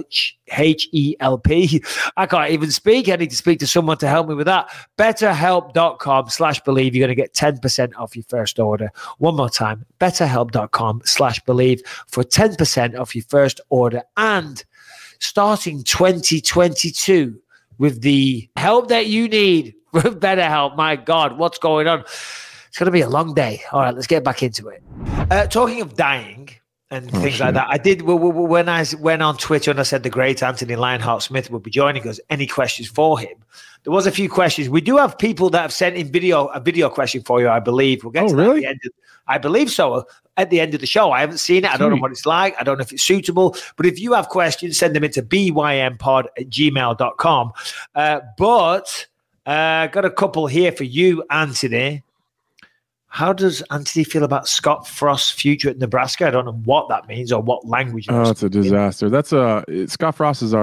H-E-L-P. I can't even speak. I need to speak to someone to help me with that. Betterhelp.com/believe. You're going to get 10% off your first order. One more time, betterhelp.com/believe for 10% off your first order. And starting 2022 with the help that you need with BetterHelp. My God, what's going on? It's going to be a long day. All right, let's get back into it. Talking of dying and things like that, I did, when I went on Twitter and I said the great Anthony Lionheart Smith would be joining us, any questions for him? There was a few questions. We do have people that have sent in a video question for you, I believe. We'll get to that at the end I believe so. At the end of the show, I haven't seen it. I don't know what it's like. I don't know if it's suitable. But if you have questions, send them into bympod@gmail.com. But got a couple here for you, Anthony. How does Anthony feel about Scott Frost's future at Nebraska? I don't know what that means or what language. Oh, it's a disaster. That's Scott Frost is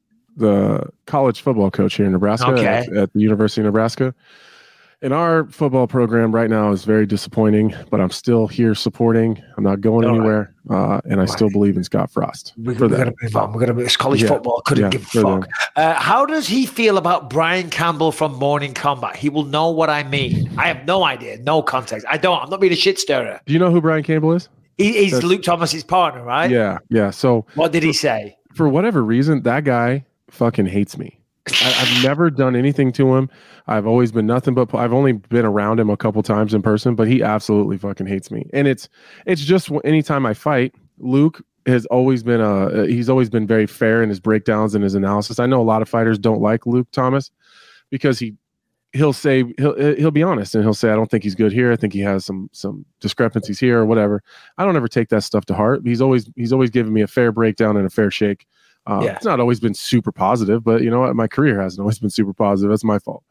the college football coach here in Nebraska at the University of Nebraska. And our football program right now is very disappointing, but I'm still here supporting. I'm not going anywhere, and I still believe in Scott Frost. We're going to move on. It's college football. Couldn't give a fuck. How does he feel about Brian Campbell from Morning Combat? He will know what I mean. I have no idea, no context. I'm not being a shit stirrer. Do you know who Brian Campbell is? He's Luke Thomas's partner, right? Yeah. So what did he say? For whatever reason, that guy fucking hates me. I've never done anything to him. I've always been nothing but I've only been around him a couple times in person, but he absolutely fucking hates me. And it's just anytime I fight, Luke has always been he's always been very fair in his breakdowns and his analysis. I know a lot of fighters don't like Luke Thomas because he'll say he'll be honest and he'll say, I don't think he's good here. I think he has some discrepancies here or whatever. I don't ever take that stuff to heart. He's always given me a fair breakdown and a fair shake. It's not always been super positive, but you know what? My career hasn't always been super positive. That's my fault.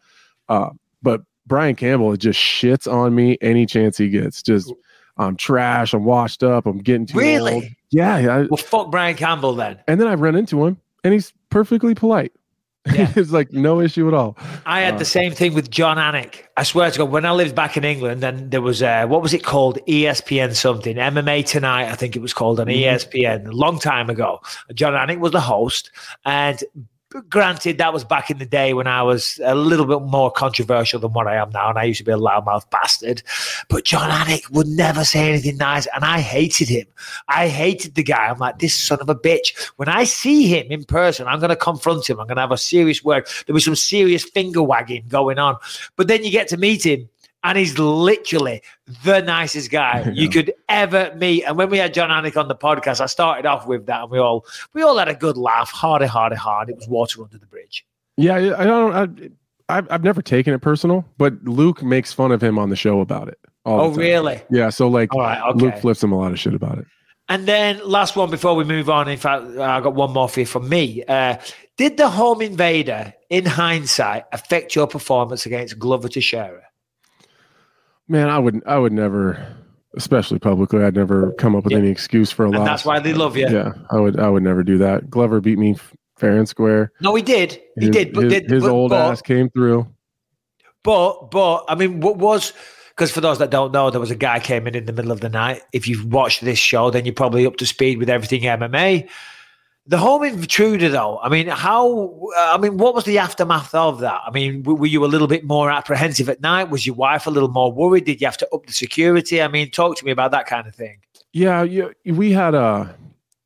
But Brian Campbell, it just shits on me any chance he gets. Just I'm trash. I'm washed up. I'm getting too old. Yeah. Well, fuck Brian Campbell then. And then I run into him, and he's perfectly polite. Yeah. It's like no issue at all. I had the same thing with John Anik. I swear to God, when I lived back in England, then there was what was it called? ESPN something. MMA Tonight, I think it was called on ESPN a long time ago. John Anik was the host, and granted, that was back in the day when I was a little bit more controversial than what I am now, and I used to be a loudmouth bastard. But John Anik would never say anything nice, and I hated him. I hated the guy. I'm like, this son of a bitch. When I see him in person, I'm going to confront him. I'm going to have a serious word. There was some serious finger wagging going on. But then you get to meet him, and he's literally the nicest guy you could ever meet. And when we had John Anik on the podcast, I started off with that, and we all had a good laugh. Hard. It was water under the bridge. Yeah, I've never taken it personal, but Luke makes fun of him on the show about it. Oh, really? Yeah. So like, all right, okay. Luke flips him a lot of shit about it. And then last one before we move on. In fact, I got one more for you from me. Did the home invader, in hindsight, affect your performance against Glover Teixeira? Man, I would never, especially publicly, I'd never come up with any excuse for a loss. And that's why they love you. Yeah, I would never do that. Glover beat me fair and square. No, he did. He did. But his old ass came through. But I mean, what was? Because for those that don't know, there was a guy came in the middle of the night. If you've watched this show, then you're probably up to speed with everything MMA. The home intruder, though, I mean, what was the aftermath of that? I mean, were you a little bit more apprehensive at night? Was your wife a little more worried? Did you have to up the security? I mean, talk to me about that kind of thing. Yeah, we got a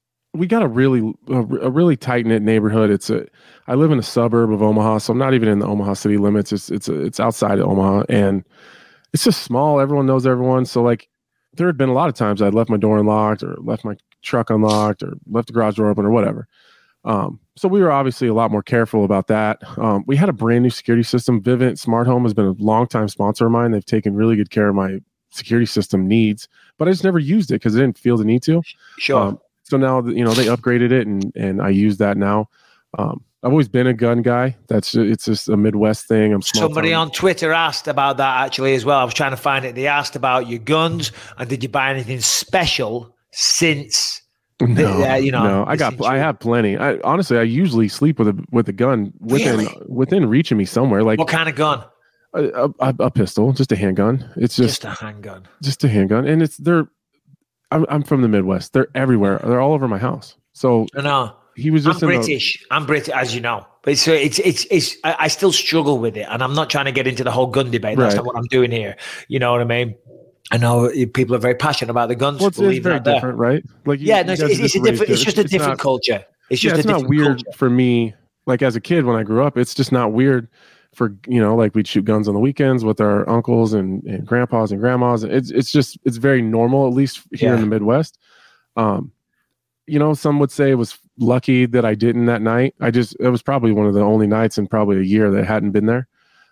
really tight knit neighborhood. I live in a suburb of Omaha, so I'm not even in the Omaha city limits. It's outside of Omaha, and it's just small. Everyone knows everyone. So like, there had been a lot of times I'd left my door unlocked or left my truck unlocked or left the garage door open or whatever. So we were obviously a lot more careful about that. We had a brand new security system. Vivint Smart Home has been a longtime sponsor of mine. They've taken really good care of my security system needs, but I just never used it because I didn't feel the need to. Sure. So now, they upgraded it and I use that now. I've always been a gun guy. It's just a Midwest thing. Somebody on Twitter asked about that actually as well. I was trying to find it. They asked about your guns and did you buy anything special since? No. I have plenty. Honestly, I usually sleep with a gun within reach of me somewhere. Like, what kind of gun? A pistol, just a handgun. It's just a handgun. Just a handgun, and I'm from the Midwest. They're everywhere. They're all over my house. So I know. He was just I'm British, as you know. But I still struggle with it, and I'm not trying to get into the whole gun debate. That's not what I'm doing here. You know what I mean? I know people are very passionate about the guns. Well, it's very different, right? Like, it's just a different culture. It's just it's not weird for me. Like as a kid, when I grew up, it's just not weird for like we'd shoot guns on the weekends with our uncles and grandpas and grandmas. It's very normal, at least here in the Midwest. Some would say it was lucky that I didn't that night. It was probably one of the only nights in probably a year that I hadn't been there.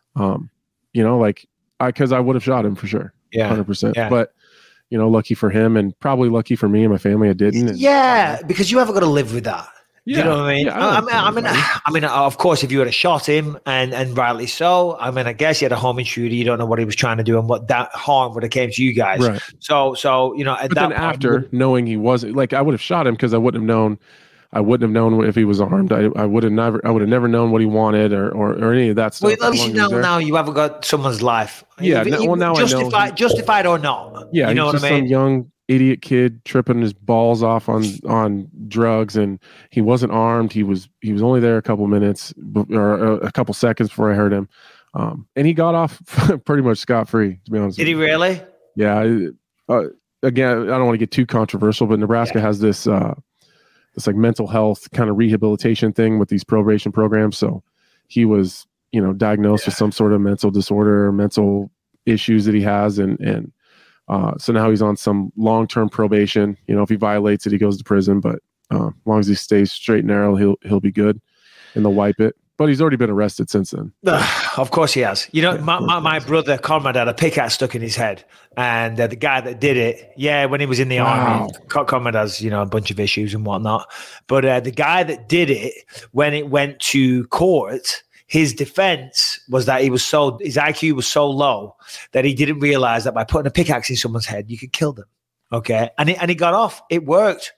Because I would have shot him for sure. Yeah. 100%. Yeah. But, lucky for him and probably lucky for me and my family, I didn't. Because you haven't got to live with that. Yeah. You know what I mean? Yeah, I mean, of course, if you would have shot him and rightly so, I mean, I guess he had a home intruder. You don't know what he was trying to do and what that harm would have came to you guys. Right. So at that point, after knowing he wasn't, like, I would have shot him because I wouldn't have known if he was armed. I would have never known what he wanted or any of that stuff. Well, at least you know now you haven't got someone's life. Yeah. Now I know. Justified or not. Yeah. You know what I mean? Some young idiot kid tripping his balls off on drugs, and he wasn't armed. He was only there a couple minutes or a couple seconds before I heard him, and he got off pretty much scot-free, to be honest. Did he really? Yeah. Again, I don't want to get too controversial, but Nebraska has this like mental health kind of rehabilitation thing with these probation programs. So he was diagnosed with some sort of mental disorder, mental issues that he has, and so now he's on some long-term probation. If he violates it, he goes to prison. But as long as he stays straight and narrow, he'll be good, and they'll wipe it. But he's already been arrested since then. Of course he has. My brother Conrad had a pickaxe stuck in his head, and the guy that did it, when he was in the army, Conrad has a bunch of issues and whatnot. But the guy that did it, when it went to court, his defense was that his IQ was so low that he didn't realize that by putting a pickaxe in someone's head, you could kill them. Okay. And he got off. It worked.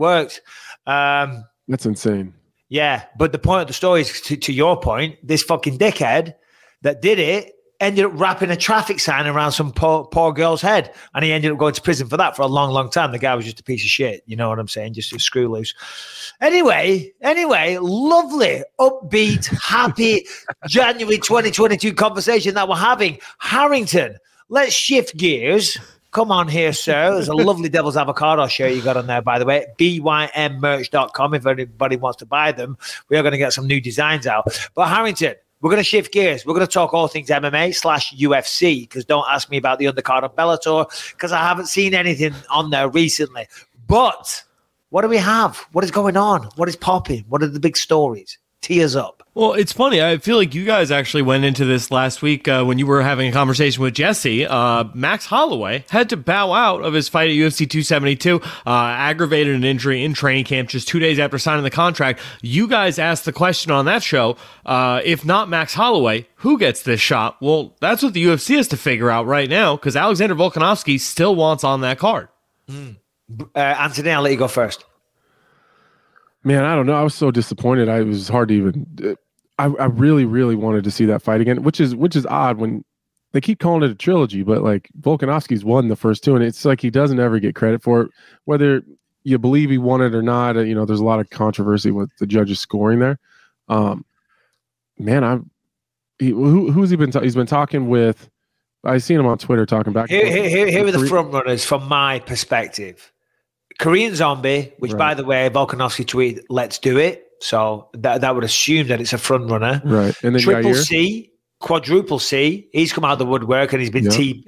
That's insane. Yeah. But the point of the story is, to your point, this fucking dickhead that did it ended up wrapping a traffic sign around some poor girl's head. And he ended up going to prison for that for a long, long time. The guy was just a piece of shit. You know what I'm saying? Just a screw loose. Anyway, lovely, upbeat, happy January 2022 conversation that we're having. Harrington, let's shift gears. Come on here, sir. There's a lovely Devil's Avocado shirt you got on there, by the way. BYMmerch.com. If anybody wants to buy them, we are going to get some new designs out. But Harrington, we're going to shift gears. We're going to talk all things MMA/UFC, because don't ask me about the undercard of Bellator, because I haven't seen anything on there recently. But what do we have? What is going on? What is popping? What are the big stories? tears up. Well, it's funny. I feel like you guys actually went into this last week when you were having a conversation with Jesse. Max Holloway had to bow out of his fight at UFC 272, aggravated an injury in training camp just 2 days after signing the contract. You guys asked the question on that show, if not Max Holloway, who gets this shot? Well, that's what the UFC has to figure out right now, because Alexander Volkanovski still wants on that card. Anthony, I'll let you go first. Man, I don't know. I was so disappointed. It was hard to even. I really, really wanted to see that fight again, which is odd when they keep calling it a trilogy, but like Volkanovski's won the first two, and it's like he doesn't ever get credit for it, whether you believe he won it or not. You know, there's a lot of controversy with the judges scoring there. Man, who's he been? He's been talking with. I've seen him on Twitter talking back. Here are the front runners from my perspective. Korean Zombie, which, by the way, Volkanovski tweeted, "Let's do it." So that would assume that it's a front runner. Right. And then Triple Yair. C, Quadruple C. He's come out of the woodwork and he's been tweeting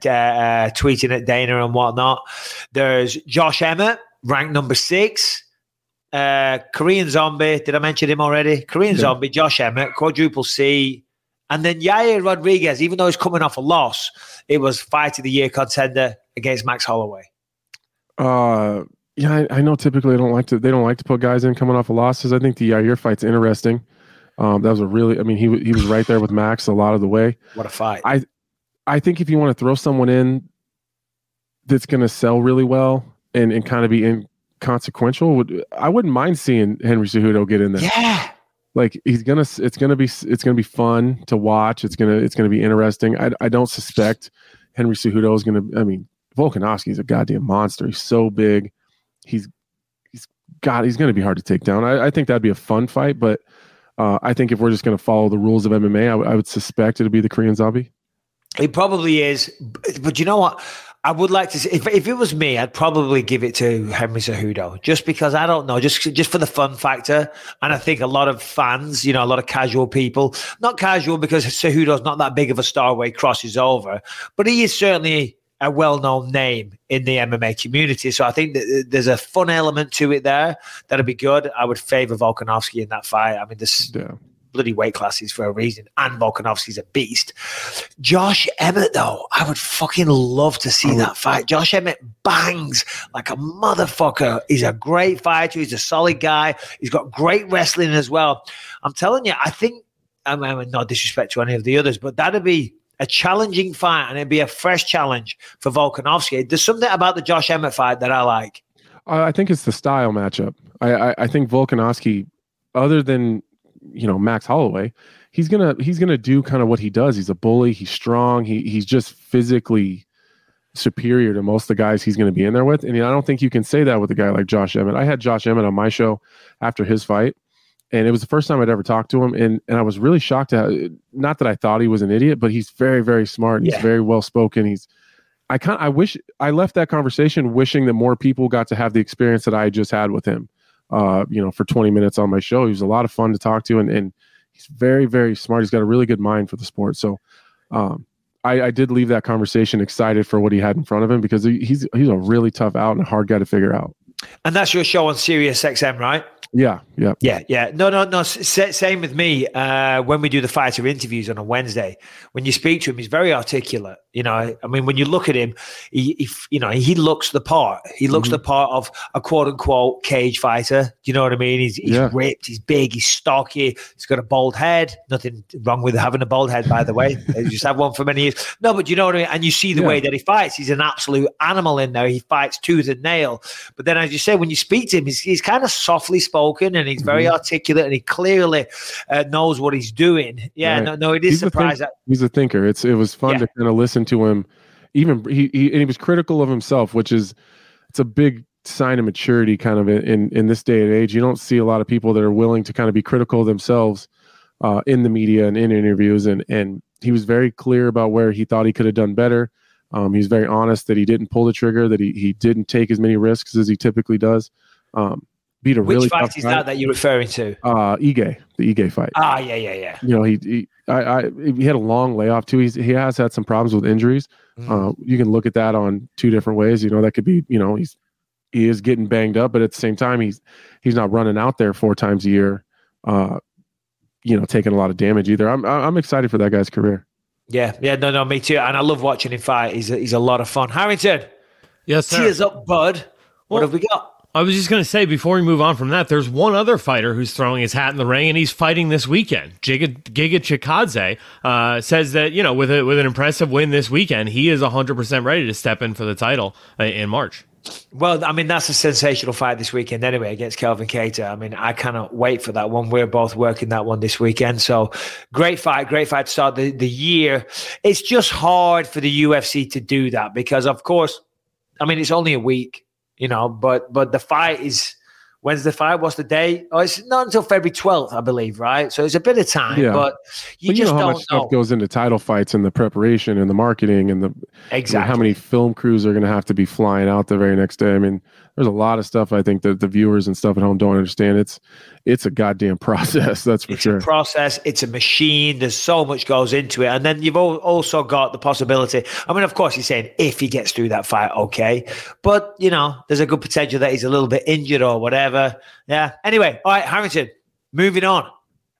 at Dana and whatnot. There's Josh Emmett, ranked number 6. Korean Zombie. Did I mention him already? Korean Zombie, Josh Emmett, Quadruple C. And then Yair Rodriguez, even though he's coming off a loss, it was Fight of the Year contender against Max Holloway. Yeah, I know. Typically, they don't like to put guys in coming off of losses. I think the Yair fight's interesting. That was he was right there with Max a lot of the way. What a fight! I think if you want to throw someone in that's going to sell really well and kind of be inconsequential, I wouldn't mind seeing Henry Cejudo get in there. Yeah, like it's gonna be fun to watch. It's gonna be interesting. I don't suspect Henry Cejudo is gonna. I mean, Volkanovski's a goddamn monster. He's so big. He's going to be hard to take down. I think that'd be a fun fight, but I think if we're just going to follow the rules of MMA, I would suspect it'd be the Korean Zombie. It probably is, but you know what? I would like to see, if it was me, I'd probably give it to Henry Cejudo, just because I don't know, just for the fun factor. And I think a lot of fans, a lot of casual people, not casual because Cejudo's not that big of a star where he crosses over, but he is certainly a well-known name in the MMA community. So I think that there's a fun element to it there. That'd be good. I would favor Volkanovski in that fight. I mean, this bloody weight classes for a reason. And Volkanovski's a beast. Josh Emmett, though, I would fucking love to see that fight. Josh Emmett bangs like a motherfucker. He's a great fighter. He's a solid guy. He's got great wrestling as well. I'm telling you, I think, I mean, no disrespect to any of the others, but that'd be a challenging fight, and it'd be a fresh challenge for Volkanovski. There's something about the Josh Emmett fight that I like. I think it's the style matchup. I think Volkanovski, other than Max Holloway, he's gonna do kind of what he does. He's a bully. He's strong. He's just physically superior to most of the guys he's going to be in there with. And I don't think you can say that with a guy like Josh Emmett. I had Josh Emmett on my show after his fight, and it was the first time I'd ever talked to him. And I was really shocked not that I thought he was an idiot, but he's very, very smart. And he's very well spoken. I wish I left that conversation wishing that more people got to have the experience that I just had with him. For 20 minutes on my show. He was a lot of fun to talk to, and he's very, very smart. He's got a really good mind for the sport. So I did leave that conversation excited for what he had in front of him, because he's a really tough out and a hard guy to figure out. And that's your show on Sirius XM, right? Yeah. No. Same with me. When we do the fighter interviews on a Wednesday, when you speak to him, he's very articulate. I mean, when you look at him, he looks the part. He looks the part of a quote unquote cage fighter. Do you know what I mean? He's ripped. He's big. He's stocky. He's got a bald head. Nothing wrong with having a bald head, by the way. I just had one for many years. No, but you know what I mean? And you see the way that he fights. He's an absolute animal in there. He fights tooth and nail. But then, as you say, when you speak to him, he's kind of softly spoken, and he's very articulate, and he clearly knows what he's doing. Yeah, right. No, it is surprising. He's a thinker. It was fun to kind of listen to him. Even he was critical of himself, which it's a big sign of maturity kind of in this day and age. You don't see a lot of people that are willing to kind of be critical of themselves in the media and in interviews. And he was very clear about where he thought he could have done better. He's very honest that he didn't pull the trigger, that he didn't take as many risks as he typically does. Beat a really tough fight is that you're referring to? The Ige fight. Yeah. He had a long layoff too. He has had some problems with injuries. You can look at that on two different ways. That could be, he is getting banged up, but at the same time, he's not running out there 4 times a year. taking a lot of damage either. I'm excited for that guy's career. Yeah, no, me too. And I love watching him fight. He's a lot of fun. Harrington, yes, sir. Tears up, bud. What have we got? I was just going to say, before we move on from that, there's one other fighter who's throwing his hat in the ring, and he's fighting this weekend. Giga Chikadze says that, with an impressive win this weekend, he is 100% ready to step in for the title in March. Well, I mean, that's a sensational fight this weekend anyway against Kelvin Kattar. I mean, I cannot wait for that one. We're both working that one this weekend. So great fight to start the year. It's just hard for the UFC to do that because, of course, I mean, it's only a week, but the fight is, when's the fight? What's the day? Oh, it's not until February 12th, I believe, right? So it's a bit of time, but you just know how don't much stuff goes into title fights and the preparation and the marketing and how many film crews are going to have to be flying out the very next day. I mean, there's a lot of stuff I think that the viewers and stuff at home don't understand. It's a goddamn process, that's for sure. It's a process. It's a machine. There's so much goes into it. And then you've also got the possibility. I mean, of course, he's saying if he gets through that fight, okay. But, there's a good potential that he's a little bit injured or whatever. Yeah. Anyway, all right, Harrington, moving on.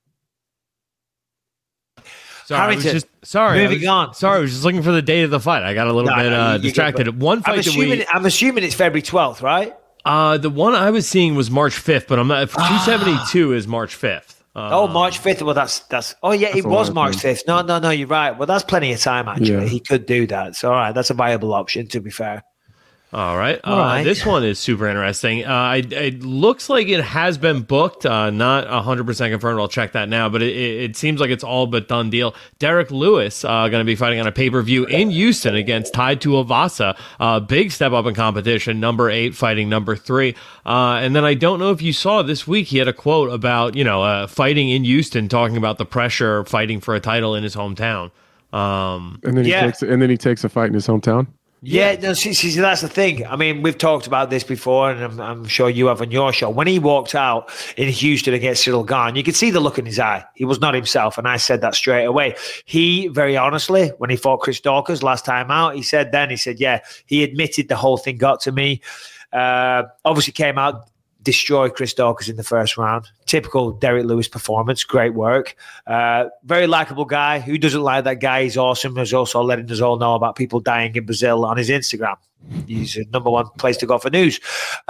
Sorry, I was just looking for the date of the fight. I got a little bit distracted. One fight I'm assuming it's February 12th, right? The one I was seeing was March 5th, but I'm not. 272 is March 5th. March 5th. Well, that's. Oh yeah, it was March 5th. No, you're right. Well, that's plenty of time actually. Yeah. He could do that. So all right, that's a viable option. To be fair. All right. This one is super interesting. It looks like it has been booked, not 100% confirmed. I'll check that now, but it seems like it's all but done deal. Derek Lewis going to be fighting on a pay-per-view in Houston against Tai Tuivasa. Big step up in competition, number 8 fighting number 3. And then I don't know if you saw this week, he had a quote about, fighting in Houston, talking about the pressure fighting for a title in his hometown. And then he takes a fight in his hometown. Yeah, no, see, that's the thing. I mean, we've talked about this before, and I'm sure you have on your show. When he walked out in Houston against Ciryl Gane, you could see the look in his eye. He was not himself, and I said that straight away. He, very honestly, when he fought Chris Daukaus last time out, he said, yeah, he admitted the whole thing got to me. Obviously came out, destroyed Chris Daukaus in the first round. Typical Derek Lewis performance. Great work. Very likable guy. Who doesn't like that guy? He's awesome. He's also letting us all know about people dying in Brazil on his Instagram. He's the number one place to go for news.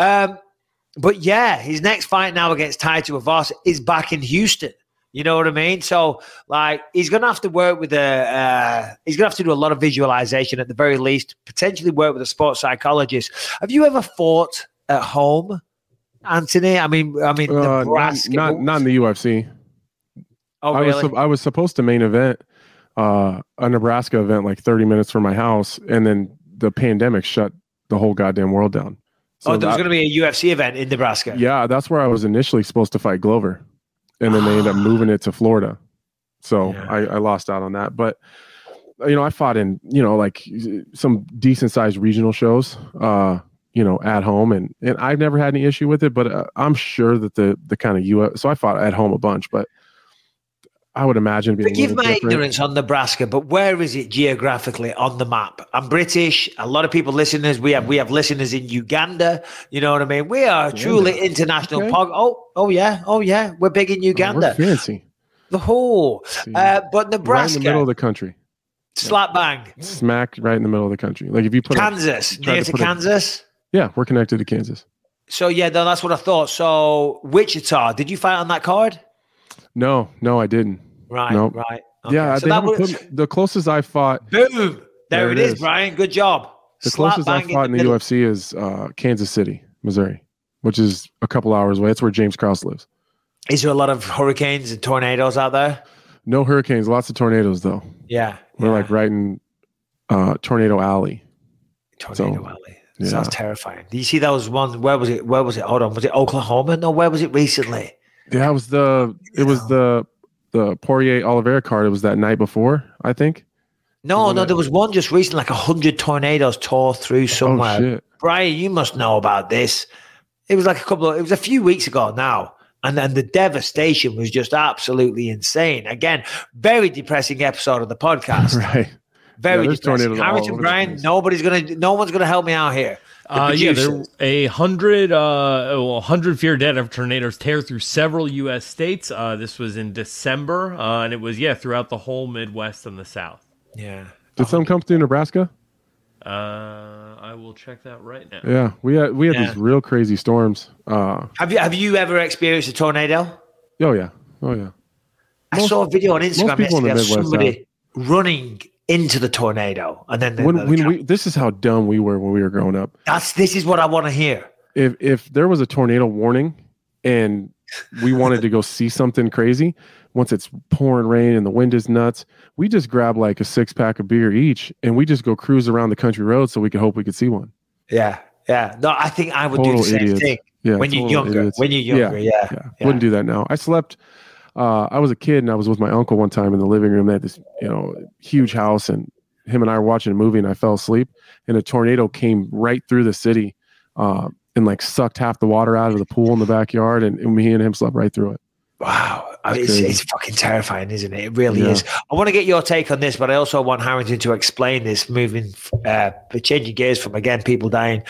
But yeah, his next fight now against Tai Tuivasa is back in Houston. You know what I mean? So, he's going to have to work with he's going to have to do a lot of visualization at the very least, potentially work with a sports psychologist. Have you ever fought at home, Anthony? I mean, Nebraska. Not in the UFC. Oh, really? I was supposed to main event a Nebraska event like 30 minutes from my house, and then the pandemic shut the whole goddamn world down. So there was going to be a UFC event in Nebraska. Yeah, that's where I was initially supposed to fight Glover, and then they ended up moving it to Florida. So yeah. I lost out on that. But I fought in some decent sized regional shows. At home, and I've never had any issue with it, but I'm sure that the kind of so I fought at home a bunch, but I would imagine being forgive my ignorance on Nebraska, but where is it geographically on the map? I'm British. A lot of people listeners. We have listeners in Uganda. You know what I mean? We are truly international. Okay. Oh yeah. We're big in Uganda. We're fancy. The whole, but Nebraska, right in the middle of the country. Slap bang. Smack right in the middle of the country. Like if you put Kansas, near to Kansas. Yeah, we're connected to Kansas. So, that's what I thought. So, Wichita, did you fight on that card? No, I didn't. Right, nope. right. Okay. Yeah, so the closest I fought. Boom! There it is, Brian. Good job. The closest I fought in the UFC is Kansas City, Missouri, which is a couple hours away. That's where James Krause lives. Is there a lot of hurricanes and tornadoes out there? No hurricanes, lots of tornadoes, though. Yeah. We're right in Tornado Alley. Tornado Alley. Yeah. Sounds terrifying. Do you see those ones? Where was it? Hold on. Was it Oklahoma? No, where was it recently? Yeah, it was the Poirier Oliveira card. It was that night before, I think. No, there was one just recently, like 100 tornadoes tore through somewhere. Oh, shit. Brian, you must know about this. It was it was a few weeks ago now. And then the devastation was just absolutely insane. Again, very depressing episode of the podcast. Right. Very depressing. Harrington, Brian, no one's gonna help me out here. There 100 fear dead after tornadoes tear through several U.S. states. This was in December, and it was throughout the whole Midwest and the South. Yeah. Did some come through Nebraska? I will check that right now. Yeah, we had these real crazy storms. Have you ever experienced a tornado? Oh yeah. I saw a video on Instagram yesterday of somebody running into the tornado, and then this is how dumb we were when we were growing up. This is what I want to hear. If there was a tornado warning and we wanted to go see something crazy, once it's pouring rain and the wind is nuts, we just grab like a 6-pack of beer each and we just go cruise around the country road so we could hope we could see one. Yeah. No, I think I would do the same thing. Yeah, when you're younger. Yeah. Wouldn't do that now. I slept. I was a kid and I was with my uncle one time in the living room. They had this, huge house, and him and I were watching a movie, and I fell asleep, and a tornado came right through the city, and like sucked half the water out of the pool in the backyard, and me and him slept right through it. Wow. It's fucking terrifying, isn't it? It really is. I want to get your take on this, but I also want Harrington to explain this, changing gears from, again, people dying.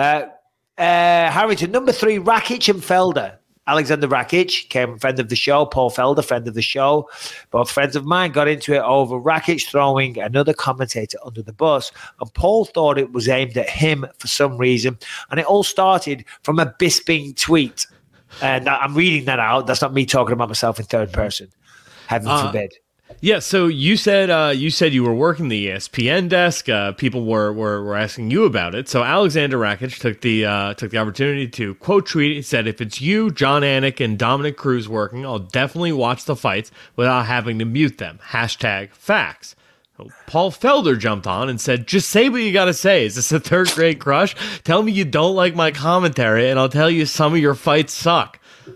Harrington, number 3, Rakic and Felder. Alexander Rakic, friend of the show. Paul Felder, friend of the show. Both friends of mine got into it over Rakic throwing another commentator under the bus. And Paul thought it was aimed at him for some reason. And it all started from a Bisping tweet. And I'm reading that out. That's not me talking about myself in third person. Heaven forbid. Yeah, so you said you were working the ESPN desk. People were asking you about it. So Alexander Rakic took the opportunity to quote tweet. He said, "If it's you, John Anik, and Dominic Cruz working, I'll definitely watch the fights without having to mute them. #facts." So Paul Felder jumped on and said, "Just say what you got to say. Is this a third-grade crush? Tell me you don't like my commentary, and I'll tell you some of your fights suck."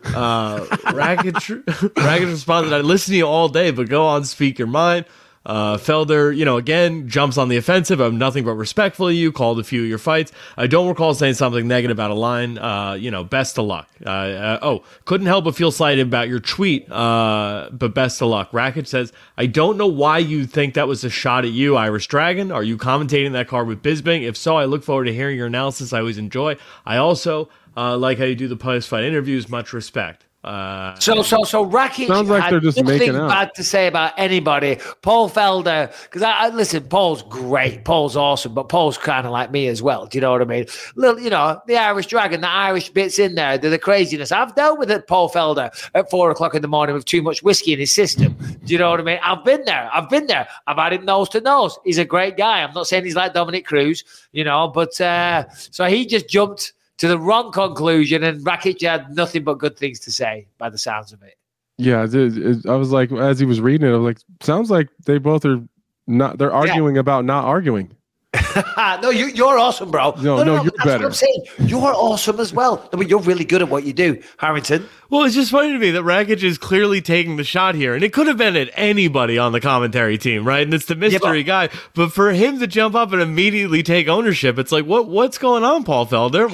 Rakic responded, "I listen to you all day, but go on, speak your mind." Felder, again, jumps on the offensive. I'm nothing but respectful of you. Called a few of your fights. I don't recall saying something negative about a line. Best of luck. Couldn't help but feel slighted about your tweet, but best of luck. Rakic says, "I don't know why you think that was a shot at you, Irish Dragon. Are you commentating that card with Bisping? If so, I look forward to hearing your analysis. I always enjoy. I also like how you do the post-fight interviews. Much respect." So Rakic sounds like they're just nothing making bad to say about anybody. Paul Felder, because I listen, Paul's great, Paul's awesome, but Paul's kind of like me as well. Do you know what I mean? Little, the Irish Dragon, the Irish bits in there, the craziness. I've dealt with it, Paul Felder, at 4:00 in the morning with too much whiskey in his system. Do you know what I mean? I've been there. I've had him nose to nose. He's a great guy. I'm not saying he's like Dominic Cruz, but so he just jumped to the wrong conclusion, and Rakic had nothing but good things to say by the sounds of it. Yeah, I was like, as he was reading it, I was like, sounds like they both are not, they're arguing about not arguing. No, you're awesome, bro. No, you're better. What I'm saying. You're awesome as well. I mean, you're really good at what you do, Harrington. Well, it's just funny to me that Rakic is clearly taking the shot here, and it could have been at anybody on the commentary team, right? And it's the mystery guy. But for him to jump up and immediately take ownership, it's like, what's going on, Paul Felder?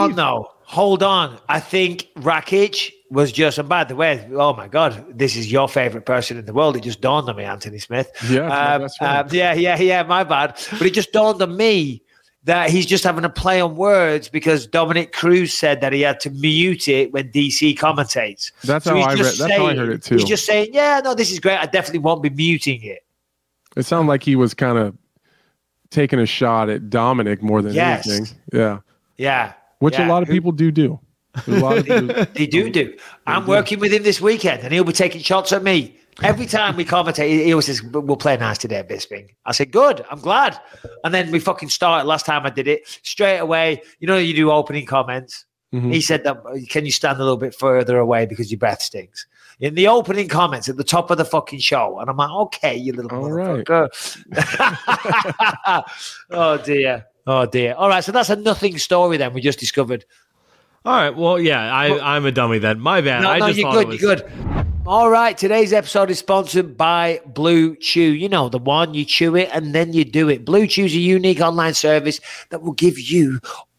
Hold on. I think Rakic was just, and by the way, oh my God, this is your favorite person in the world. It just dawned on me, Anthony Smith. Yeah, my bad. But it just dawned on me that he's just having a play on words because Dominic Cruz said that he had to mute it when DC commentates. That's how I heard it too. He's just saying, yeah, no, this is great. I definitely won't be muting it. It sounded like he was kind of taking a shot at Dominic more than anything. Yeah. Yeah. Which a lot of people do. A lot of people they do. I'm working with him this weekend, and he'll be taking shots at me. Every time we commentate, he always says, "We'll play nice today, Bisping." I said, "Good, I'm glad." And then we fucking started last time I did it. Straight away, you do opening comments. Mm-hmm. He said that, "Can you stand a little bit further away because your breath stinks?" In the opening comments at the top of the fucking show. And I'm like, okay, you little motherfucker. Right. Oh, dear. All right, so that's a nothing story then we just discovered. All right, well, yeah, I'm a dummy then. My bad. You're good. All right, today's episode is sponsored by Blue Chew. You know, the one, you chew it and then you do it. Blue Chew is a unique online service that will give you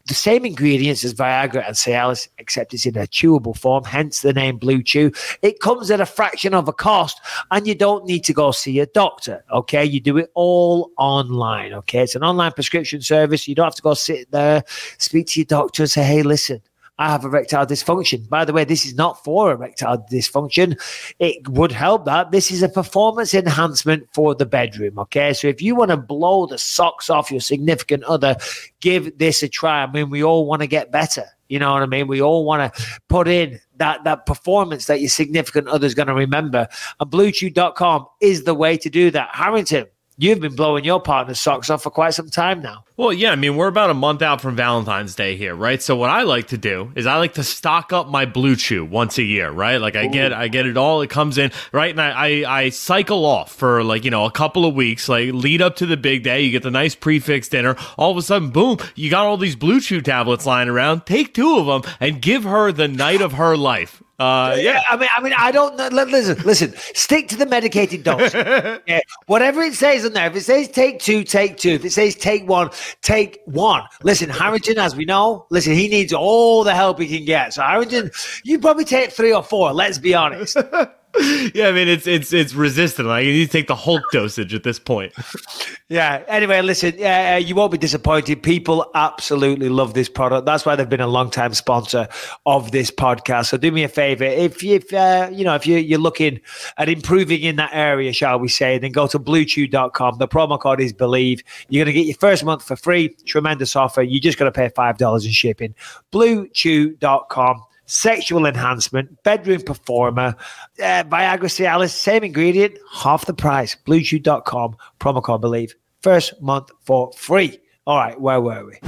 the same ingredients as Viagra and Cialis, except it's in a chewable form, hence the name Blue Chew. It comes at a fraction of a cost, and you don't need to go see a doctor, okay? You do it all online, okay? It's an online prescription service. You don't have to go sit there, speak to your doctor and say, hey, listen, I have erectile dysfunction. By the way, this is not for erectile dysfunction. It would help that. This is a performance enhancement for the bedroom, okay? So if you want to blow the socks off your significant other, give this a try. I mean, we all want to get better. You know what I mean? We all want to put in that performance that your significant other is going to remember. And BlueChew.com is the way to do that. Harrington, you've been blowing your partner's socks off for quite some time now. Well, yeah, I mean, we're about a month out from Valentine's Day here, right? So what I like to do is I like to stock up my Blue Chew once a year, right? Like I get it all. It comes in, right? And I cycle off for like, a couple of weeks, like lead up to the big day. You get the nice prefix dinner. All of a sudden, boom, you got all these Blue Chew tablets lying around. Take 2 of them and give her the night of her life. Yeah. I mean, I don't know. Listen, stick to the medicated dose. Yeah. Whatever it says on there, if it says take 2, take 2. If it says take 1, take 1. Listen, Harrington, as we know, he needs all the help he can get. So Harrington, you probably take 3 or 4. Let's be honest. Yeah, I mean, it's resistant. Like, you need to take the Hulk dosage at this point. Yeah. Anyway, listen, you won't be disappointed. People absolutely love this product. That's why they've been a long-time sponsor of this podcast. So do me a favor, if you're looking at improving in that area, shall we say, then go to BlueChew.com. The promo code is Believe. You're going to get your first month for free. Tremendous offer. You just got to pay $5 in shipping. BlueChew.com. Sexual enhancement, bedroom performer, Viagra, Cialis, same ingredient, half the price. BlueChew.com, promo code Believe. First month for free. All right, where were we?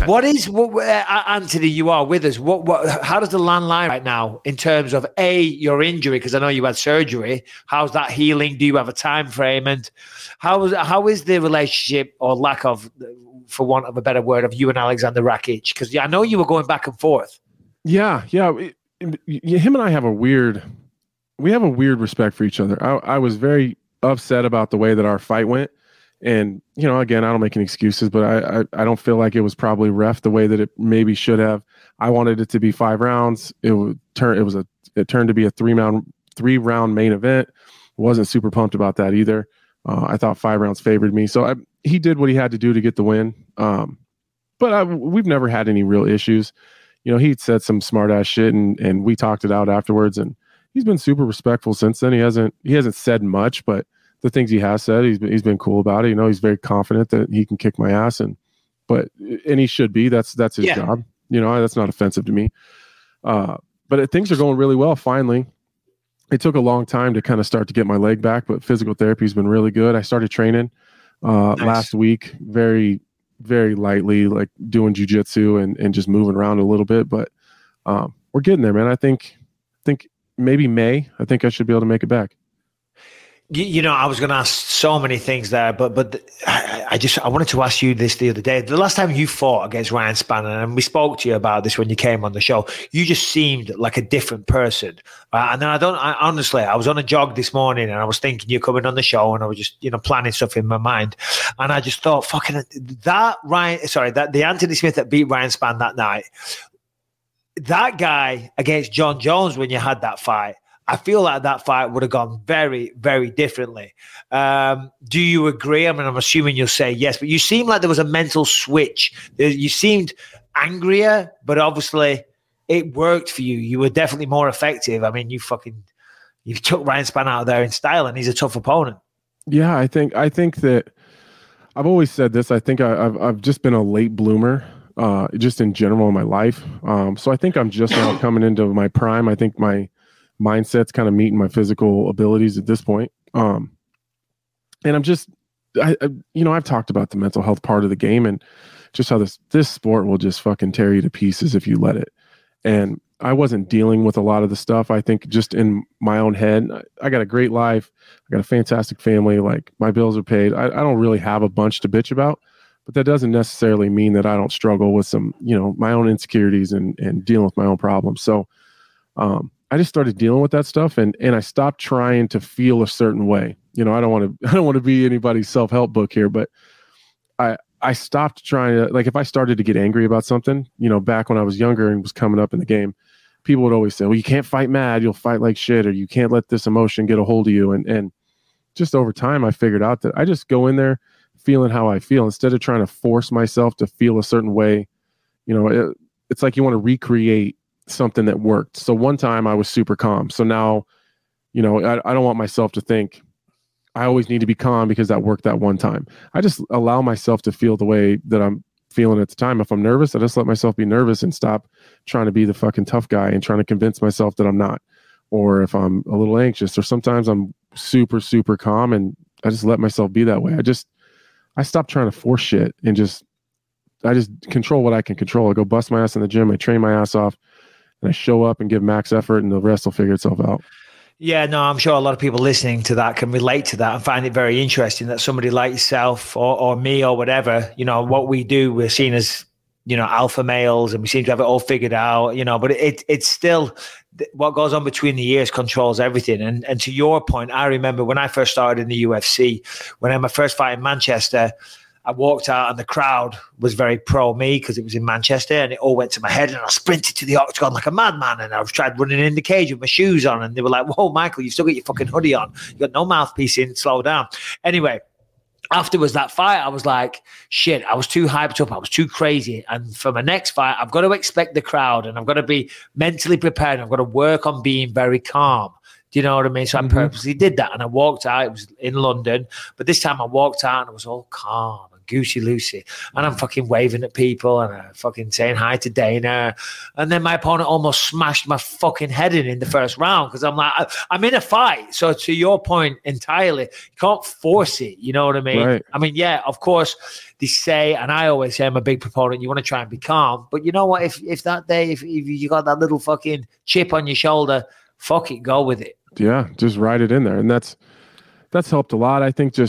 Anthony, you are with us. How does the land lie right now in terms of your injury? Because I know you had surgery. How's that healing? Do you have a time frame? And how is the relationship, or lack of, for want of a better word, of you and Alexander Rakic? Because I know you were going back and forth. Yeah. Him and I have a weird respect for each other. I was very upset about the way that our fight went. And, again, I don't make any excuses, but I don't feel like it was probably ref the way that it maybe should have. I wanted it to be 5 rounds. It turned to be a 3-round main event. Wasn't super pumped about that either. I thought 5 rounds favored me. So he did what he had to do to get the win. But we've never had any real issues. He'd said some smart ass shit and we talked it out afterwards, and he's been super respectful since then. He hasn't said much, but the things he has said, he's been cool about it. He's very confident that he can kick my ass, and he should be. That's his job. That's not offensive to me. But things are going really well. Finally, it took a long time to kind of start to get my leg back, but physical therapy has been really good. I started training last week, very, very lightly, like doing jiu-jitsu and just moving around a little bit, but we're getting there, man. I think maybe May, I think I should be able to make it back. I was going to ask so many things there, but I wanted to ask you this the other day. The last time you fought against Ryan Spann, and we spoke to you about this when you came on the show, you just seemed like a different person. And then honestly, I was on a jog this morning and I was thinking you're coming on the show, and I was just, planning stuff in my mind. And I just thought, the Anthony Smith that beat Ryan Spann that night, that guy against John Jones, when you had that fight, I feel like that fight would have gone very, very differently. Do you agree? I mean, I'm assuming you'll say yes, but you seem like there was a mental switch. You seemed angrier, but obviously it worked for you. You were definitely more effective. I mean, you took Ryan Spann out of there in style, and he's a tough opponent. Yeah, I think that I've always said this. I think I've just been a late bloomer, just in general in my life. So I think I'm just now coming into my prime. I think my mindset's kind of meeting my physical abilities at this point. And I'm just, I've talked about the mental health part of the game and just how this sport will just fucking tear you to pieces if you let it. And I wasn't dealing with a lot of the stuff. I think just in my own head, I got a great life. I got a fantastic family. Like, my bills are paid. I don't really have a bunch to bitch about, but that doesn't necessarily mean that I don't struggle with some, my own insecurities and dealing with my own problems. So, I just started dealing with that stuff, and I stopped trying to feel a certain way. I don't want to be anybody's self-help book here, but I I stopped trying to, like, if I started to get angry about something, back when I was younger and was coming up in the game, people would always say, well, you can't fight mad, you'll fight like shit, or you can't let this emotion get a hold of you. And just over time, I figured out that I just go in there feeling how I feel instead of trying to force myself to feel a certain way. It's like you want to recreate something that worked. So one time I was super calm. So now, I don't want myself to think I always need to be calm because that worked that one time. I just allow myself to feel the way that I'm feeling at the time. If I'm nervous, I just let myself be nervous and stop trying to be the fucking tough guy and trying to convince myself that I'm not. Or if I'm a little anxious, or sometimes I'm super, super calm and I just let myself be that way. I stop trying to force shit and I just control what I can control. I go bust my ass in the gym. I train my ass off and I show up and give max effort and the rest will figure itself out. Yeah, no, I'm sure a lot of people listening to that can relate to that and find it very interesting that somebody like yourself or me or whatever, what we do, we're seen as, alpha males and we seem to have it all figured out, but it's still what goes on between the ears controls everything. And to your point, I remember when I first started in the UFC, when I had my first fight in Manchester, I walked out and the crowd was very pro me because it was in Manchester and it all went to my head and I sprinted to the octagon like a madman and I tried running in the cage with my shoes on and they were like, whoa, Michael, you've still got your fucking hoodie on. You got no mouthpiece in, slow down. Anyway, afterwards that fight, I was like, shit, I was too hyped up. I was too crazy. And for my next fight, I've got to expect the crowd and I've got to be mentally prepared. I've got to work on being very calm. Do you know what I mean? So I purposely did that and I walked out. It was in London, but this time I walked out and I was all calm. Goosey Lucy, and I'm fucking waving at people and I'm fucking saying hi to Dana, and then my opponent almost smashed my fucking head in the first round because I'm like, I'm in a fight. So to your point entirely, you can't force it, you know what I mean? Right. I mean, yeah, of course they say, and I always say I'm a big proponent, you want to try and be calm, but you know what, if that day, if you got that little fucking chip on your shoulder, fuck it, go with it. Yeah, just ride it in there. And that's helped a lot. I think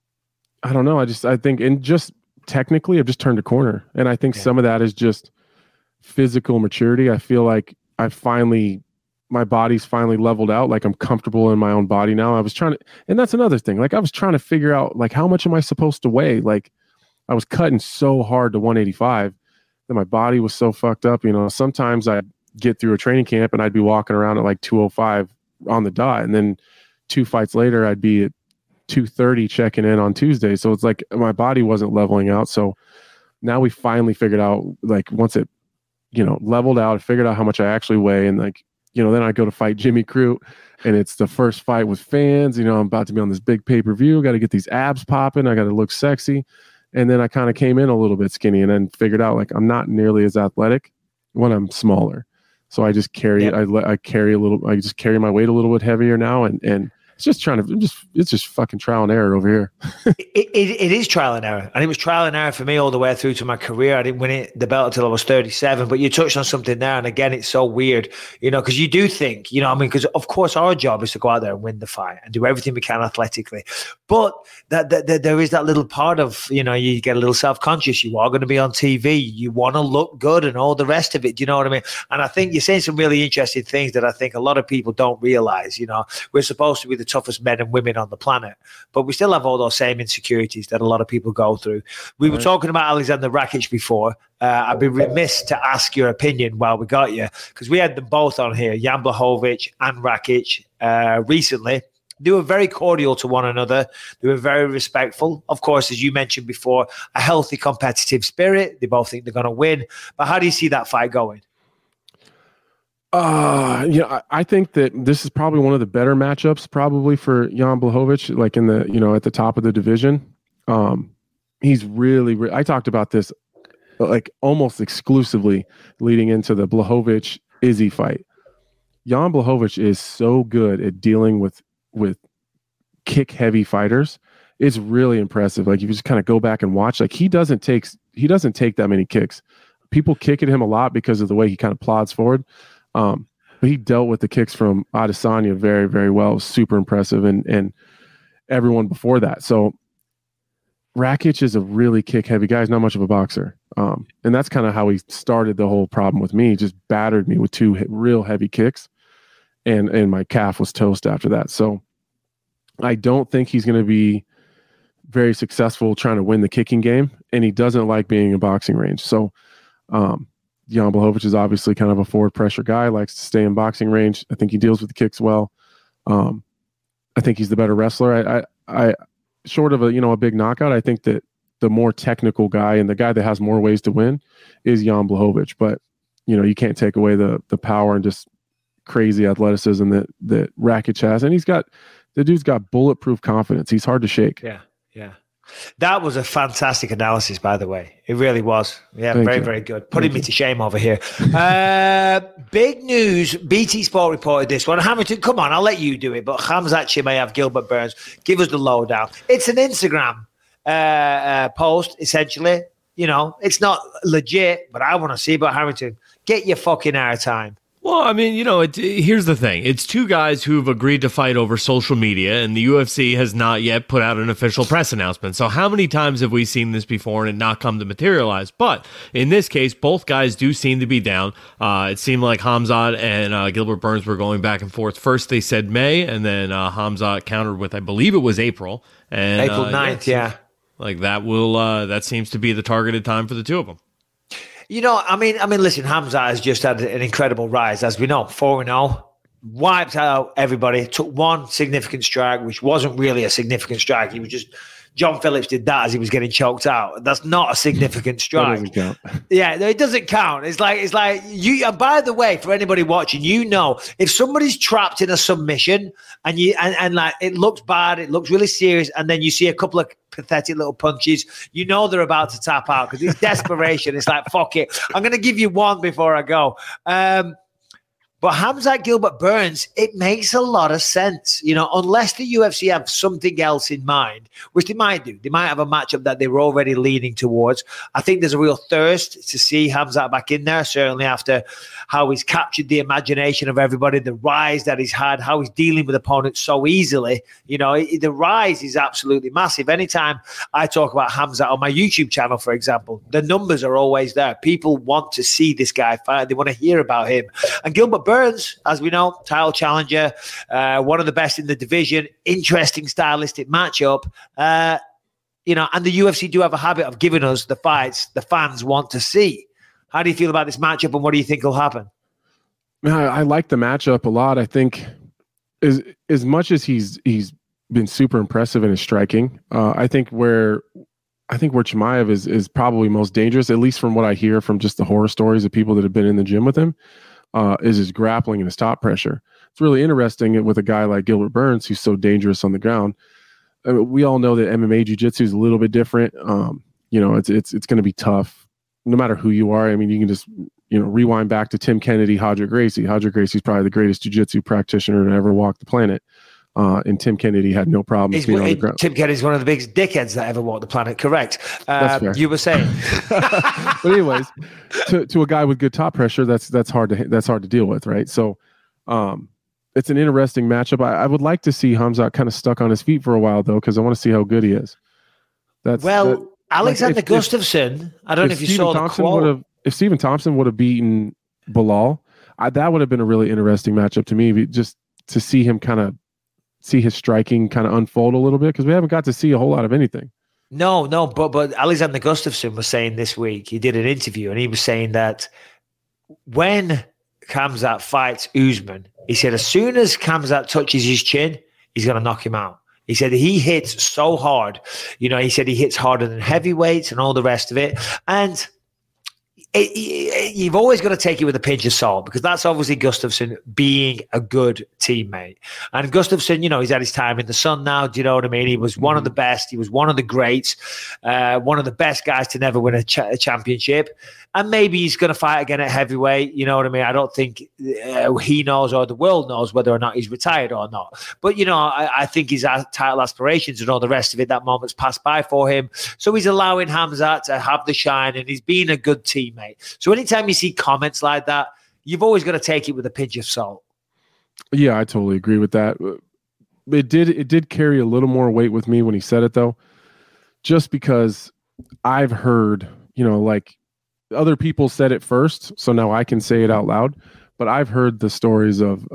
I don't know. I think, and just technically, I've just turned a corner. And I think some of that is just physical maturity. I feel like my body's finally leveled out. Like I'm comfortable in my own body now. I was trying to, and that's another thing. Like I was trying to figure out, like, how much am I supposed to weigh? Like I was cutting so hard to 185 that my body was so fucked up. Sometimes I'd get through a training camp and I'd be walking around at like 205 on the dot. And then 2 fights later, I'd be at 230 checking in on Tuesday. So it's like my body wasn't leveling out. So now we finally figured out, like, once it, leveled out, I figured out how much I actually weigh. And like, then I go to fight Jimmy Crute and it's the first fight with fans, I'm about to be on this big pay-per-view. Got to get these abs popping. I got to look sexy. And then I kind of came in a little bit skinny and then figured out like, I'm not nearly as athletic when I'm smaller. So I just carry I carry my weight a little bit heavier now. And it's just fucking trial and error over here. it is trial and error. And it was trial and error for me all the way through to my career. I didn't win the belt until I was 37, but you touched on something there. And again, it's so weird, because you do think, because of course our job is to go out there and win the fight and do everything we can athletically. But that there is that little part of, you get a little self-conscious. You are going to be on TV. You want to look good and all the rest of it. Do you know what I mean? And I think you're saying some really interesting things that I think a lot of people don't realize. We're supposed to be the toughest men and women on the planet, but we still have all those same insecurities that a lot of people go through. We were talking about Alexander Rakic before. I'd be remiss to ask your opinion while we got you, because we had them both on here, Jan Blachowicz and Rakic, recently. They were very cordial to one another. They were very respectful. Of course, as you mentioned before, a healthy competitive spirit. They both think they're going to win. But how do you see that fight going? I think that this is probably one of the better matchups probably for Jan Blachowicz, like in the, at the top of the division. He's really, I talked about this like almost exclusively leading into the Blachowicz-Izzy fight. Jan Blachowicz is so good at dealing with kick heavy fighters. It's really impressive. Like, if you just kind of go back and watch, like, he doesn't take that many kicks. People kick at him a lot because of the way he kind of plods forward. But he dealt with the kicks from Adesanya very, very well. It was super impressive, and everyone before that. So Rakic is a really kick-heavy guy. He's not much of a boxer. And that's kind of how he started the whole problem with me. He just battered me with two real heavy kicks, and my calf was toast after that. So I don't think he's going to be very successful trying to win the kicking game. and he doesn't like being in boxing range. So Jan Blachowicz is obviously kind of a forward pressure guy, likes to stay in boxing range. I think he deals with the kicks well. I think he's the better wrestler. I short of a big knockout, I think that the more technical guy and the guy that has more ways to win is Jan Blachowicz. But you can't take away the power and just crazy athleticism that Rakic has, and the dude's got bulletproof confidence. He's hard to shake. Yeah. That was a fantastic analysis, by the way. It really was. Yeah, very good. Putting me to shame over here. Big news. BT Sport reported this one. Hamilton, come on, I'll let you do it. But Khamzat Chimaev, Gilbert Burns, give us the lowdown. It's an Instagram post, essentially. It's not legit, but I want to see about Hamilton. Get your fucking airtime. Well, I mean, here's the thing. It's two guys who've agreed to fight over social media, and the UFC has not yet put out an official press announcement. So how many times have we seen this before and it not come to materialize? But in this case, both guys do seem to be down. It seemed like Khamzat and Gilbert Burns were going back and forth. First they said May, and then Khamzat countered with, I believe it was April. And April 9th, yeah. Like that seems to be the targeted time for the two of them. I mean, listen, Khamzat has just had an incredible rise, as we know, 4-0, wiped out everybody, took one significant strike, which wasn't really a significant strike. He was just, John Phillips did that as he was getting choked out. That's not a significant strike. That doesn't count. Yeah, it doesn't count. It's like you. And by the way, for anybody watching, if somebody's trapped in a submission and like it looks bad, it looks really serious, and then you see a couple of pathetic little punches, they're about to tap out because it's desperation. It's like, fuck it, I'm going to give you one before I go. But Khamzat Gilbert Burns, it makes a lot of sense, unless the UFC have something else in mind, which they might do. They might have a matchup that they were already leaning towards. I think there's a real thirst to see Khamzat back in there, certainly after how he's captured the imagination of everybody, the rise that he's had, how he's dealing with opponents so easily. The rise is absolutely massive. Anytime I talk about Khamzat on my YouTube channel, for example, the numbers are always there. People want to see this guy fight. They want to hear about him. And Gilbert Burns, as we know, title challenger, one of the best in the division, interesting stylistic matchup. And the UFC do have a habit of giving us the fights the fans want to see. How do you feel about this matchup, and what do you think will happen? I like the matchup a lot. I think as much as he's been super impressive in his striking, I think where Chimaev is probably most dangerous, at least from what I hear from just the horror stories of people that have been in the gym with him, is his grappling and his top pressure. It's really interesting with a guy like Gilbert Burns, who's so dangerous on the ground. I mean, we all know that MMA jiu-jitsu is a little bit different. It's going to be tough no matter who you are. I mean, you can just, rewind back to Tim Kennedy, Hodger Gracie. Hodger Gracie's probably the greatest jiu-jitsu practitioner to ever walk the planet. And Tim Kennedy had no problem being on the ground. Tim Kennedy's one of the biggest dickheads that ever walked the planet. Correct. You were saying. But anyways, to a guy with good top pressure, that's hard to deal with, right? So, it's an interesting matchup. I would like to see Khamzat kind of stuck on his feet for a while, though, because I want to see how good he is. Alexander Gustafsson, I don't know if you saw the quote. If Stephen Thompson would have beaten Bilal, that would have been a really interesting matchup to me, just to see him see his striking kind of unfold a little bit, because we haven't got to see a whole lot of anything. No, but Alexander Gustafsson was saying this week, he did an interview, and he was saying that when Khamzat fights Usman, he said as soon as Khamzat touches his chin, he's going to knock him out. He said he hits so hard. He said he hits harder than heavyweights and all the rest of it. And you've always got to take it with a pinch of salt, because that's obviously Gustafsson being a good teammate. And Gustafsson, he's had his time in the sun now. Do you know what I mean? He was one of the best. He was one of the greats, one of the best guys to never win a championship. And maybe he's going to fight again at heavyweight. You know what I mean? I don't think he knows, or the world knows, whether or not he's retired or not. But, I think his title aspirations and all the rest of it, that moment's passed by for him. So he's allowing Khamzat to have the shine, and he's being a good teammate. So anytime you see comments like that, you've always got to take it with a pinch of salt. Yeah, I totally agree with that. It did carry a little more weight with me when he said it, though, just because I've heard, like, other people said it first, so now I can say it out loud. But I've heard the stories of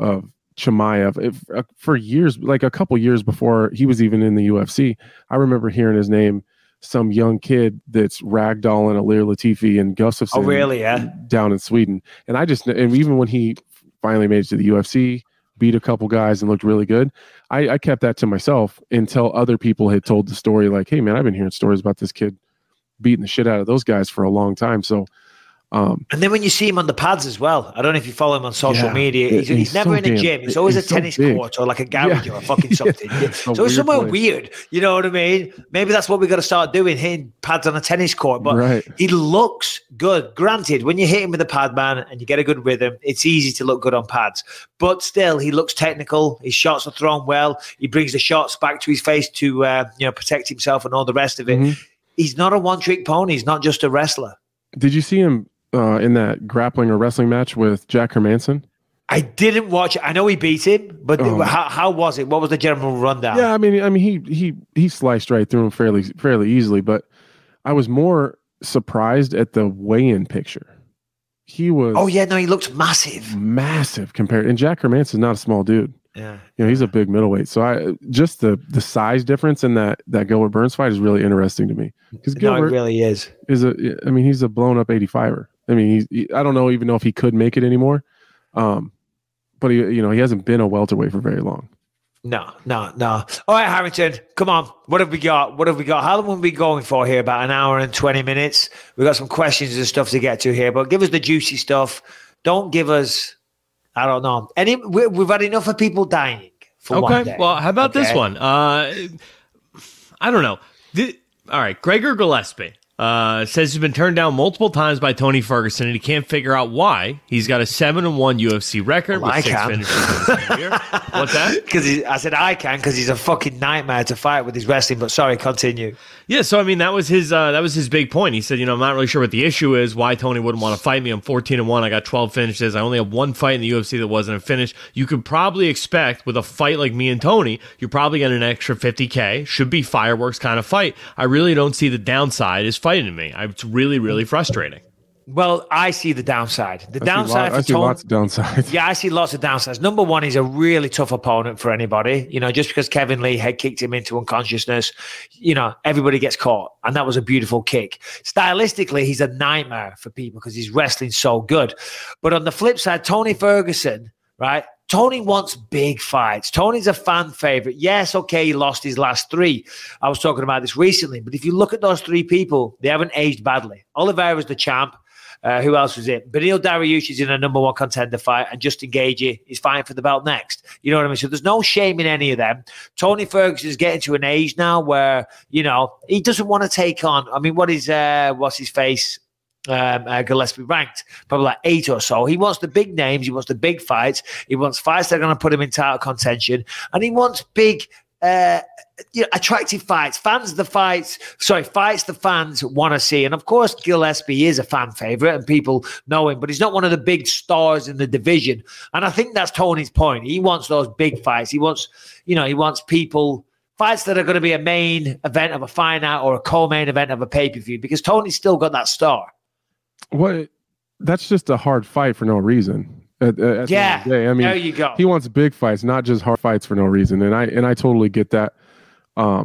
Chimaev for years, like a couple years before he was even in the UFC. I remember hearing his name some young kid that's ragdolling Ilir Latifi and Gustafsson. Oh, really? Yeah. Down in Sweden. And even when he finally made it to the UFC, beat a couple guys and looked really good, I kept that to myself until other people had told the story like, hey, man, I've been hearing stories about this kid beating the shit out of those guys for a long time. So, and then when you see him on the pads as well, I don't know if you follow him on social media. He's never in a gym. It's always a tennis court or like a garage or a fucking something. So it's somewhere weird. You know what I mean? Maybe that's what we got to start doing, hitting pads on a tennis court. But he looks good. Granted, when you hit him with a pad, man, and you get a good rhythm, it's easy to look good on pads. But still, he looks technical. His shots are thrown well. He brings the shots back to his face to protect himself and all the rest of it. Mm-hmm. He's not a one-trick pony. He's not just a wrestler. Did you see him in that grappling or wrestling match with Jack Hermanson? I didn't watch it. I know he beat him, but how was it? What was the general rundown? Yeah, I mean, he sliced right through him fairly easily. But I was more surprised at the weigh-in picture. He was. Oh yeah, no, he looked massive compared. And Jack Hermanson's not a small dude. Yeah, he's a big middleweight. So just the size difference in that Gilbert Burns fight is really interesting to me because Gilbert it really is. He's a blown up 85er. I mean, I don't even know if he could make it anymore. But he hasn't been a welterweight for very long. No. All right, Harrington, come on. What have we got? How long are we going for here? About an hour and 20 minutes. We've got some questions and stuff to get to here, but give us the juicy stuff. Don't give us, I don't know. We've had enough of people dying for one day. Well, how about this one? I don't know. All right, Gregor Gillespie. Says he's been turned down multiple times by Tony Ferguson, and he can't figure out why. He's got a 7-1 UFC record with 6 finishes in his career. What's that? Because he's a fucking nightmare to fight with his wrestling. But sorry, continue. Yeah, so I mean that was his big point. He said, I'm not really sure what the issue is. Why Tony wouldn't want to fight me? I'm 14-1. I got 12 finishes. I only have one fight in the UFC that wasn't a finish. You could probably expect with a fight like me and Tony, you're probably getting an extra $50K. Should be fireworks kind of fight. I really don't see the downside is fighting to me. It's really, really frustrating. Well, I see the downside. I see lots of downsides. Yeah, I see lots of downsides. Number one, he's a really tough opponent for anybody. Just because Kevin Lee head kicked him into unconsciousness, everybody gets caught. And that was a beautiful kick. Stylistically, he's a nightmare for people because he's wrestling so good. But on the flip side, Tony Ferguson, right? Tony wants big fights. Tony's a fan favorite. Yes, okay, he lost his last 3. I was talking about this recently. But if you look at those 3 people, they haven't aged badly. Oliveira's the champ. Who else was it? Beneil Dariush is in a number 1 contender fight, and Justin Gaethje is fighting for the belt next. You know what I mean? So there's no shame in any of them. Tony Ferguson is getting to an age now where, he doesn't want to take on. I mean, what's his face? Gillespie ranked probably like 8 or so. He wants the big names. He wants the big fights. He wants fights that are going to put him in title contention, and he wants big, attractive fights. Fights the fans want to see. And of course, Gillespie is a fan favorite, and people know him, but he's not one of the big stars in the division. And I think that's Tony's point. He wants those big fights. He wants people. Fights that are going to be a main event of a fight night or a co-main event of a pay-per-view, because Tony's still got that star. What? That's just a hard fight for no reason. At the end of the day. I mean, there you go. He wants big fights, not just hard fights for no reason. And I totally get that. I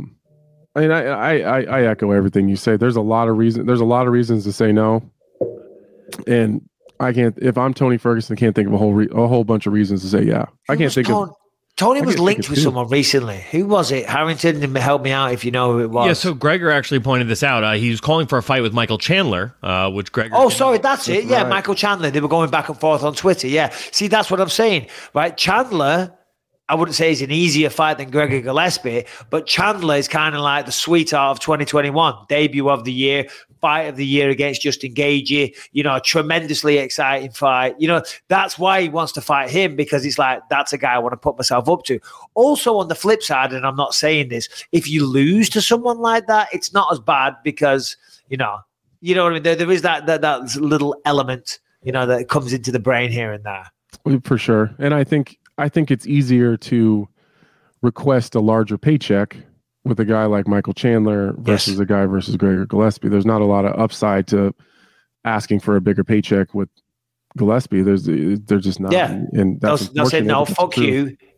echo everything you say. There's a lot of reasons to say no. And I can't. If I'm Tony Ferguson, I can't think of a whole bunch of reasons to say yeah. I can't think of. Tony was linked with someone recently. Who was it? Harrington, help me out if you know who it was. Yeah, so Gregor actually pointed this out. He was calling for a fight with Michael Chandler, which Gregor... Oh, sorry, that's it. Yeah, right. Michael Chandler. They were going back and forth on Twitter. Yeah. See, that's what I'm saying. Right? Chandler, I wouldn't say he's an easier fight than Gregor Gillespie, but Chandler is kind of like the sweetheart of 2021. Debut of the year, fight of the year against Justin Gaethje, a tremendously exciting fight. That's why he wants to fight him, because it's like, that's a guy I want to put myself up to. Also, on the flip side, and I'm not saying this, if you lose to someone like that, it's not as bad because, you know what I mean? There is that little element, that comes into the brain here and there. For sure. And I think it's easier to request a larger paycheck with a guy like Michael Chandler versus a guy versus Gregor Gillespie. There's not a lot of upside to asking for a bigger paycheck with Gillespie. There's just not. Yeah. And that's they'll say, no, fuck you.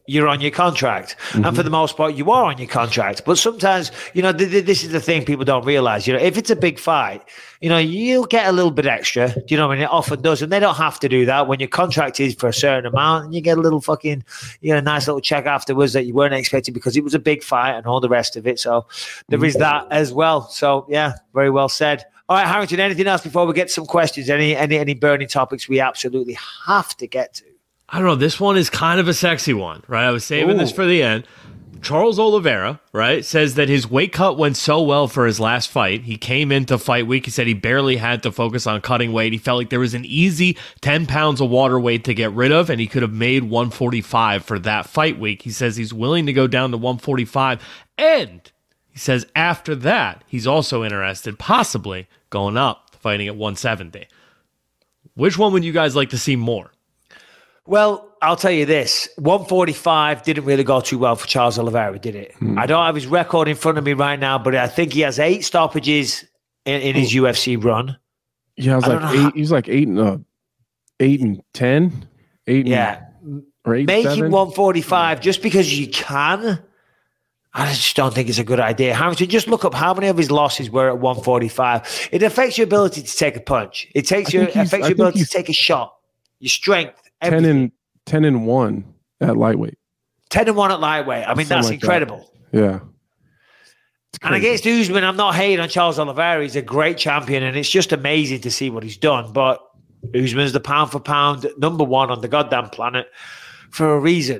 you're on your contract. And for the most part, you are on your contract. But sometimes, this is the thing people don't realize. If it's a big fight, you'll get a little bit extra. Do you know what I mean? It often does. And they don't have to do that when your contract is for a certain amount and you get a little fucking, nice little check afterwards that you weren't expecting because it was a big fight and all the rest of it. So there is that as well. So, yeah, very well said. All right, Harrington, anything else before we get some questions? Any burning topics we absolutely have to get to? I don't know. This one is kind of a sexy one, right? I was saving this for the end. Charles Oliveira, right, says that his weight cut went so well for his last fight. He came into fight week. He said he barely had to focus on cutting weight. He felt like there was an easy 10 pounds of water weight to get rid of, and he could have made 145 for that fight week. He says he's willing to go down to 145, and he says after that, he's also interested, possibly going up, fighting at 170. Which one would you guys like to see more? Well, I'll tell you this. 145 didn't really go too well for Charles Oliveira, did it? I don't have his record in front of me right now, but I think he has 8 stoppages in his UFC run. Yeah, he's like 8 and 10. 8 yeah. Or 8 Making 7. 145 just because you can, I just don't think it's a good idea. Harrington, just look up how many of his losses were at 145. It affects your ability to take a punch. It affects your ability to take a shot, your strength. 10 and 1 at lightweight. 10 and 1 at lightweight. I mean, that's incredible. That. Yeah. And against Usman, I'm not hating on Charles Oliveira. He's a great champion, and it's just amazing to see what he's done. But Usman's the pound for pound number 1 on the goddamn planet for a reason.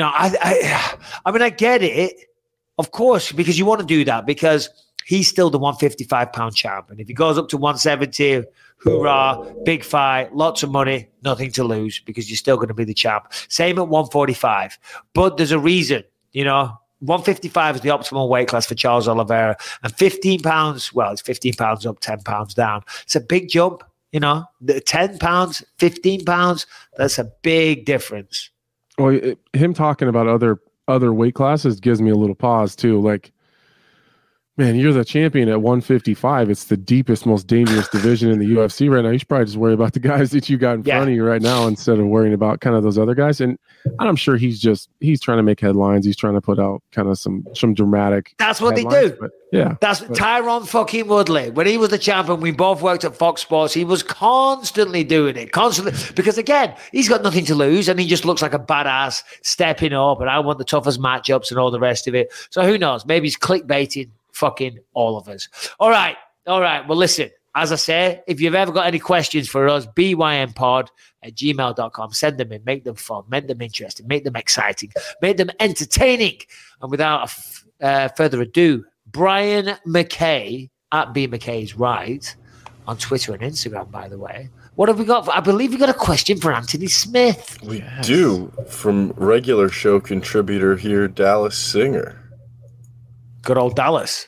I mean, I get it, of course, because you want to do that because he's still the 155-pound champ. And if he goes up to 170, hoorah, big fight, lots of money, nothing to lose because you're still going to be the champ. Same at 145. But there's a reason, 155 is the optimal weight class for Charles Oliveira. And 15 pounds, well, it's 15 pounds up, 10 pounds down. It's a big jump, The 10 pounds, 15 pounds, that's a big difference. Well, him talking about other weight classes gives me a little pause too. Like, man, you're the champion at 155. It's the deepest, most dangerous division in the UFC right now. You should probably just worry about the guys that you got in front of you right now instead of worrying about kind of those other guys. And I'm sure he's trying to make headlines. He's trying to put out kind of some dramatic. That's what they do. But, yeah. Tyrone fucking Woodley. When he was the champion, we both worked at Fox Sports. He was constantly doing it. Because again, he's got nothing to lose and he just looks like a badass stepping up. And I want the toughest matchups and all the rest of it. So who knows? Maybe he's clickbaiting fucking all of us. All right. Well, listen, as I say, if you've ever got any questions for us, bympod@gmail.com. Send them in, make them fun, make them interesting, make them exciting, make them entertaining. And without further ado, Brian McKay at B McKay's Right on Twitter and Instagram, by the way. What have we got? I believe we got a question for Anthony Smith. We do, from regular show contributor here, Dallas Singer. Good old Dallas.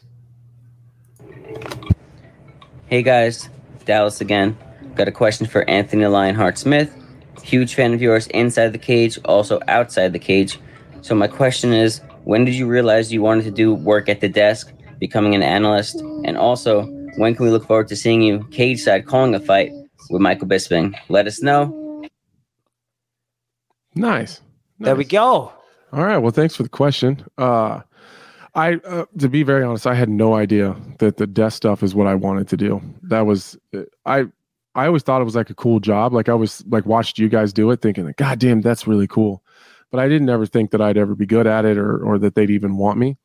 Hey guys, Dallas again. Got a question for Anthony Lionheart Smith. Huge fan of yours inside the cage, also outside the cage. So my question is, when did you realize you wanted to do work at the desk, becoming an analyst? And also, when can we look forward to seeing you cage side calling a fight with Michael Bisping? Let us know. Nice. There we go. All right. Well, thanks for the question. To be very honest, I had no idea that the desk stuff is what I wanted to do. That was, I always thought it was like a cool job. Like I was like watched you guys do it thinking like, God damn, that's really cool. But I didn't ever think that I'd ever be good at it or that they'd even want me.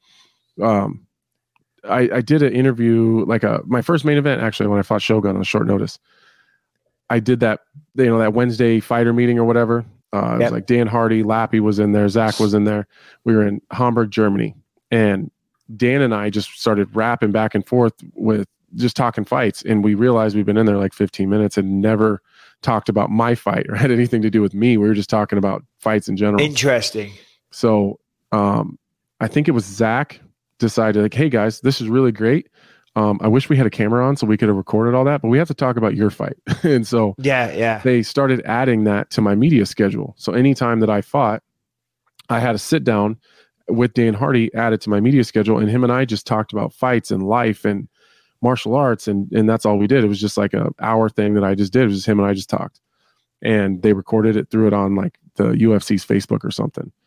I did an interview, like my first main event, actually, when I fought Shogun on short notice. I did that, that Wednesday fighter meeting or whatever. It was like Dan Hardy, Lappy was in there, Zach was in there. We were in Hamburg, Germany. And Dan and I just started rapping back and forth with just talking fights. And we realized we've been in there like 15 minutes and never talked about my fight or had anything to do with me. We were just talking about fights in general. Interesting. So I think it was Zach decided like, hey guys, this is really great. I wish we had a camera on so we could have recorded all that, but we have to talk about your fight. And so they started adding that to my media schedule. So anytime that I fought, I had a sit down with Dan Hardy added to my media schedule, and him and I just talked about fights and life and martial arts, and that's all we did. It was just like an hour thing that I just did. It was just him and I just talked, and they recorded it, threw it on like the UFC's Facebook or something.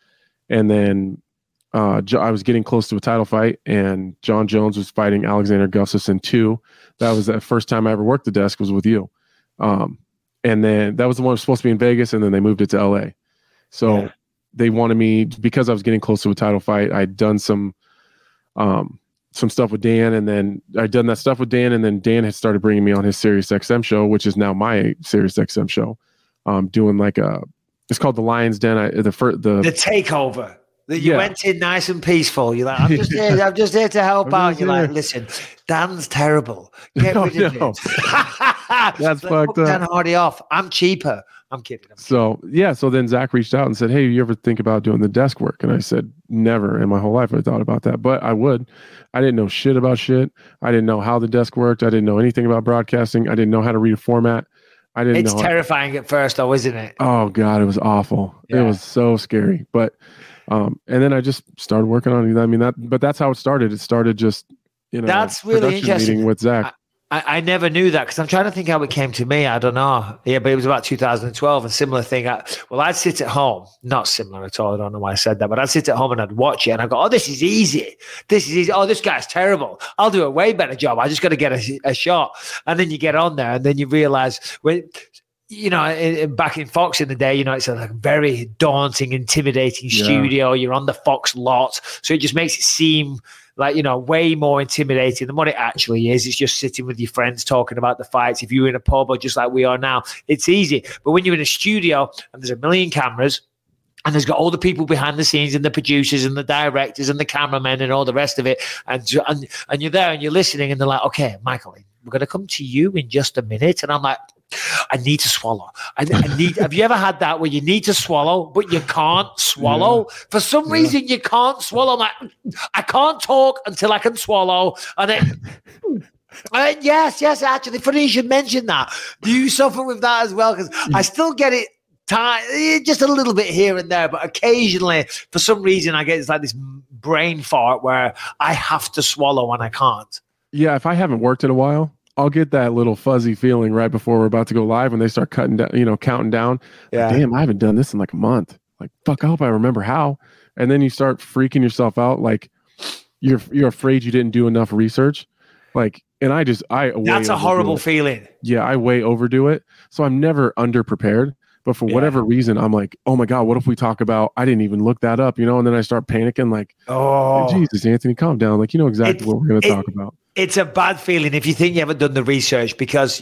And then I was getting close to a title fight, and John Jones was fighting Alexander Gustafsson 2. That was the first time I ever worked the desk was with you. And then that was the one that was supposed to be in Vegas, and then they moved it to LA. So they wanted me, because I was getting close to a title fight. I'd done some stuff with Dan, and then I'd done that stuff with Dan, and then Dan had started bringing me on his Sirius XM show, which is now my Sirius XM show. Doing like it's called the Lion's Den. The Takeover. You went in nice and peaceful. You're like, I'm just here to help out. You're like, listen, Dan's terrible. Get rid of it. That's fucked up. Dan Hardy off. I'm cheaper. I'm kidding. So then Zach reached out and said, hey, you ever think about doing the desk work? And I said, never in my whole life I thought about that, but I would. I didn't know shit about shit. I didn't know how the desk worked. I didn't know anything about broadcasting. I didn't know how to read a format. It's terrifying at first, though, isn't it? Oh God, it was awful. Yeah. It was so scary. But and then I just started working on it. I mean, but that's how it started. It started just, that's really interesting. Meeting with Zach. I never knew that, because I'm trying to think how it came to me. I don't know. Yeah, but it was about 2012, a similar thing. I'd sit at home, not similar at all. I don't know why I said that, but I'd sit at home and I'd watch it and I'd go, oh, this is easy. This is easy. Oh, this guy's terrible. I'll do a way better job. I just got to get a shot. And then you get on there and then you realize back in Fox in the day, it's a very daunting, intimidating studio. You're on the Fox lot. So it just makes it seem like, way more intimidating than what it actually is. It's just sitting with your friends talking about the fights. If you're in a pub or just like we are now, it's easy. But when you're in a studio and there's a million cameras, and there's got all the people behind the scenes and the producers and the directors and the cameramen and all the rest of it, and you're there and you're listening, and they're like, okay, Michael, we're going to come to you in just a minute. And I'm like, I need to swallow. I need. Have you ever had that where you need to swallow, but you can't swallow? Yeah. For some reason, you can't swallow. I'm like, I can't talk until I can swallow. And it, yes, actually, funny you should mention that. Do you suffer with that as well? Because I still get it just a little bit here and there, but occasionally, for some reason, I get it's like this brain fart where I have to swallow and I can't. Yeah, if I haven't worked in a while, I'll get that little fuzzy feeling right before we're about to go live when they start cutting down, counting down. Yeah. Like, damn, I haven't done this in like a month. Like, fuck, I hope I remember how. And then you start freaking yourself out. Like you're afraid you didn't do enough research. Like, and that's a horrible feeling. Yeah. I way overdo it. So I'm never underprepared, but for whatever reason, I'm like, oh my God, what if we talk about, I didn't even look that up, and then I start panicking like, oh Jesus, Anthony, calm down. Like, exactly what we're going to talk about. It's a bad feeling if you think you haven't done the research, because,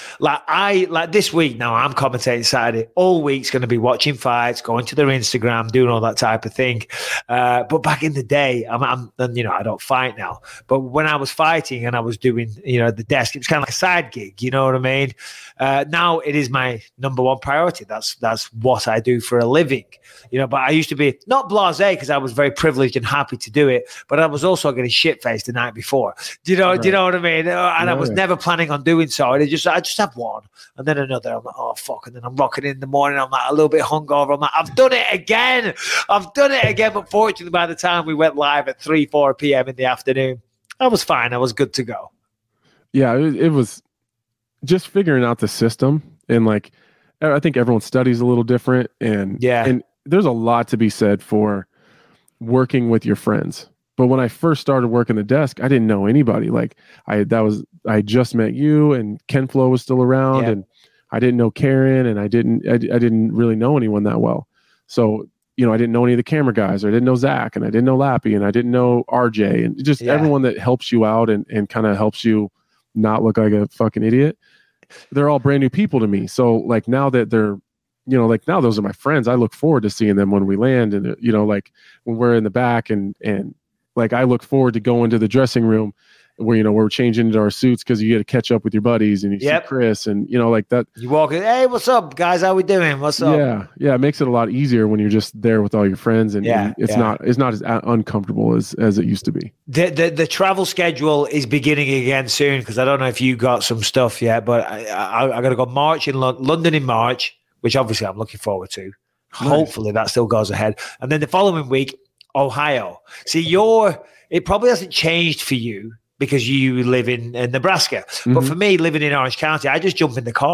like this week now, I'm commentating Saturday. All week's going to be watching fights, going to their Instagram, doing all that type of thing. But back in the day, I don't fight now. But when I was fighting and I was doing, the desk, it was kind of like a side gig. You know what I mean? Now it is my number one priority. That's what I do for a living. But I used to be not blasé because I was very privileged and happy to do it. But I was also getting shit-faced the night before. Do you know what I mean? And I was never planning on doing so. And I just have one and then another. I'm like, oh, fuck. And then I'm rocking in the morning. I'm like a little bit hungover. I'm like, I've done it again. But fortunately, by the time we went live at 3-4 p.m. in the afternoon, I was fine. I was good to go. Yeah, it was just figuring out the system. And like, I think everyone studies a little different. And there's a lot to be said for working with your friends. But when I first started working the desk, I didn't know anybody. Like I just met you, and Ken Flo was still around, and I didn't know Karen, and I didn't really know anyone that well. So, I didn't know any of the camera guys, or I didn't know Zach, and I didn't know Lappy, and I didn't know RJ, and just everyone that helps you out and kind of helps you not look like a fucking idiot. They're all brand new people to me. So like now that they're, now those are my friends, I look forward to seeing them when we land, and like when we're in the back and like I look forward to going to the dressing room where, we're changing into our suits because you get to catch up with your buddies and you see Chris and, like that. You walk in, hey, what's up, guys? How we doing? What's up? Yeah. It makes it a lot easier when you're just there with all your friends, and it's not as uncomfortable as it used to be. The travel schedule is beginning again soon, because I don't know if you got some stuff yet, but I got to go March in London in March, which obviously I'm looking forward to. Nice. Hopefully that still goes ahead. And then the following week, Ohio. See, it probably hasn't changed for you because you live in Nebraska. Mm-hmm. But for me, living in Orange County, I just jump in the car.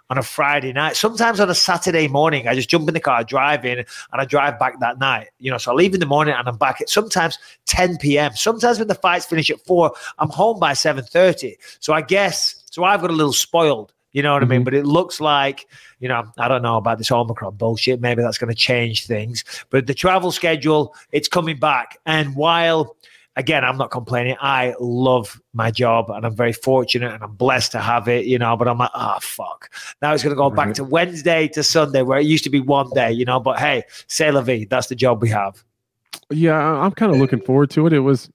on a Friday night. Sometimes on a Saturday morning, I just jump in the car, drive in, and I drive back that night. So I leave in the morning and I'm back at sometimes 10 p.m. Sometimes when the fights finish at 4, I'm home by 7:30. So I've got a little spoiled. You know what I mean? But it looks like, I don't know about this Omicron bullshit. Maybe that's going to change things. But the travel schedule, it's coming back. And while, again, I'm not complaining. I love my job and I'm very fortunate and I'm blessed to have it, but I'm like, fuck. Now it's going to go back to Wednesday to Sunday where it used to be one day, but hey, c'est la vie. That's the job we have. Yeah, I'm kind of looking forward to it. It was,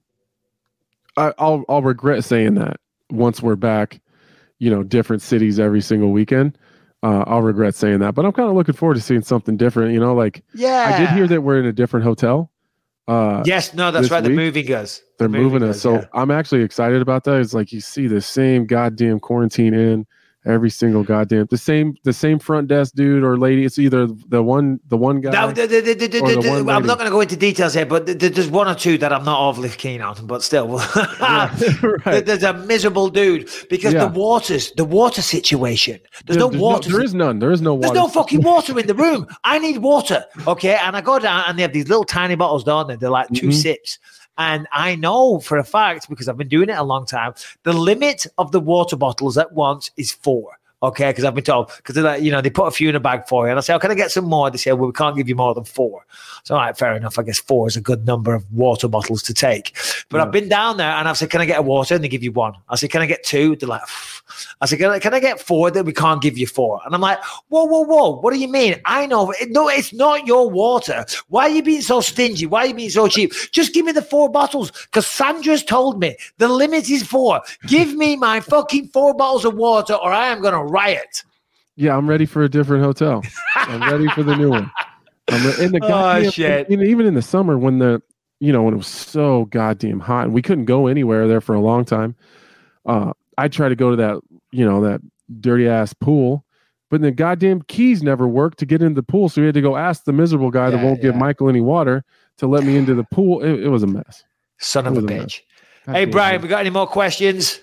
I'll regret saying that once we're back, different cities every single weekend. I'll regret saying that, but I'm kind of looking forward to seeing something different, yeah. I did hear that we're in a different hotel. Yes, no, that's right. They're moving us. They're moving us. So I'm actually excited about that. It's like you see the same goddamn quarantine in every single goddamn the same front desk dude or lady. It's either the one guy. I'm not going to go into details here, but there's one or two that I'm not overly keen on. But still, right. There's a miserable dude because the water situation. There's no water. There is none. There is no water. There's no fucking water in the room. I need water. Okay, and I go down and they have these little tiny bottles, don't they? They're like 2 sips. And I know for a fact, because I've been doing it a long time, the limit of the water bottles at once is 4. Okay, because I've been told, because they're like, they put a few in a bag for you. And I say, can I get some more? They say, well, we can't give you more than 4. So, all right, fair enough. I guess 4 is a good number of water bottles to take. But I've been down there and I've said, can I get a water? And they give you 1. I said, can I get 2? They're like, I said, can I get 4? Then we can't give you 4. And I'm like, whoa. What do you mean? I know. No, it's not your water. Why are you being so stingy? Why are you being so cheap? Just give me the 4 bottles because Sandra's told me the limit is 4. Give me my fucking 4 bottles of water or I am going to riot. Yeah, I'm ready for a different hotel. I'm ready for the new one. In the goddamn, shit. Even in the summer when when it was so goddamn hot and we couldn't go anywhere there for a long time. I tried to go to that, that dirty ass pool, but the goddamn keys never worked to get into the pool. So we had to go ask the miserable guy that won't give Michael any water to let me into the pool. It was a mess. Son of a bitch. Hey, Brian, we got any more questions?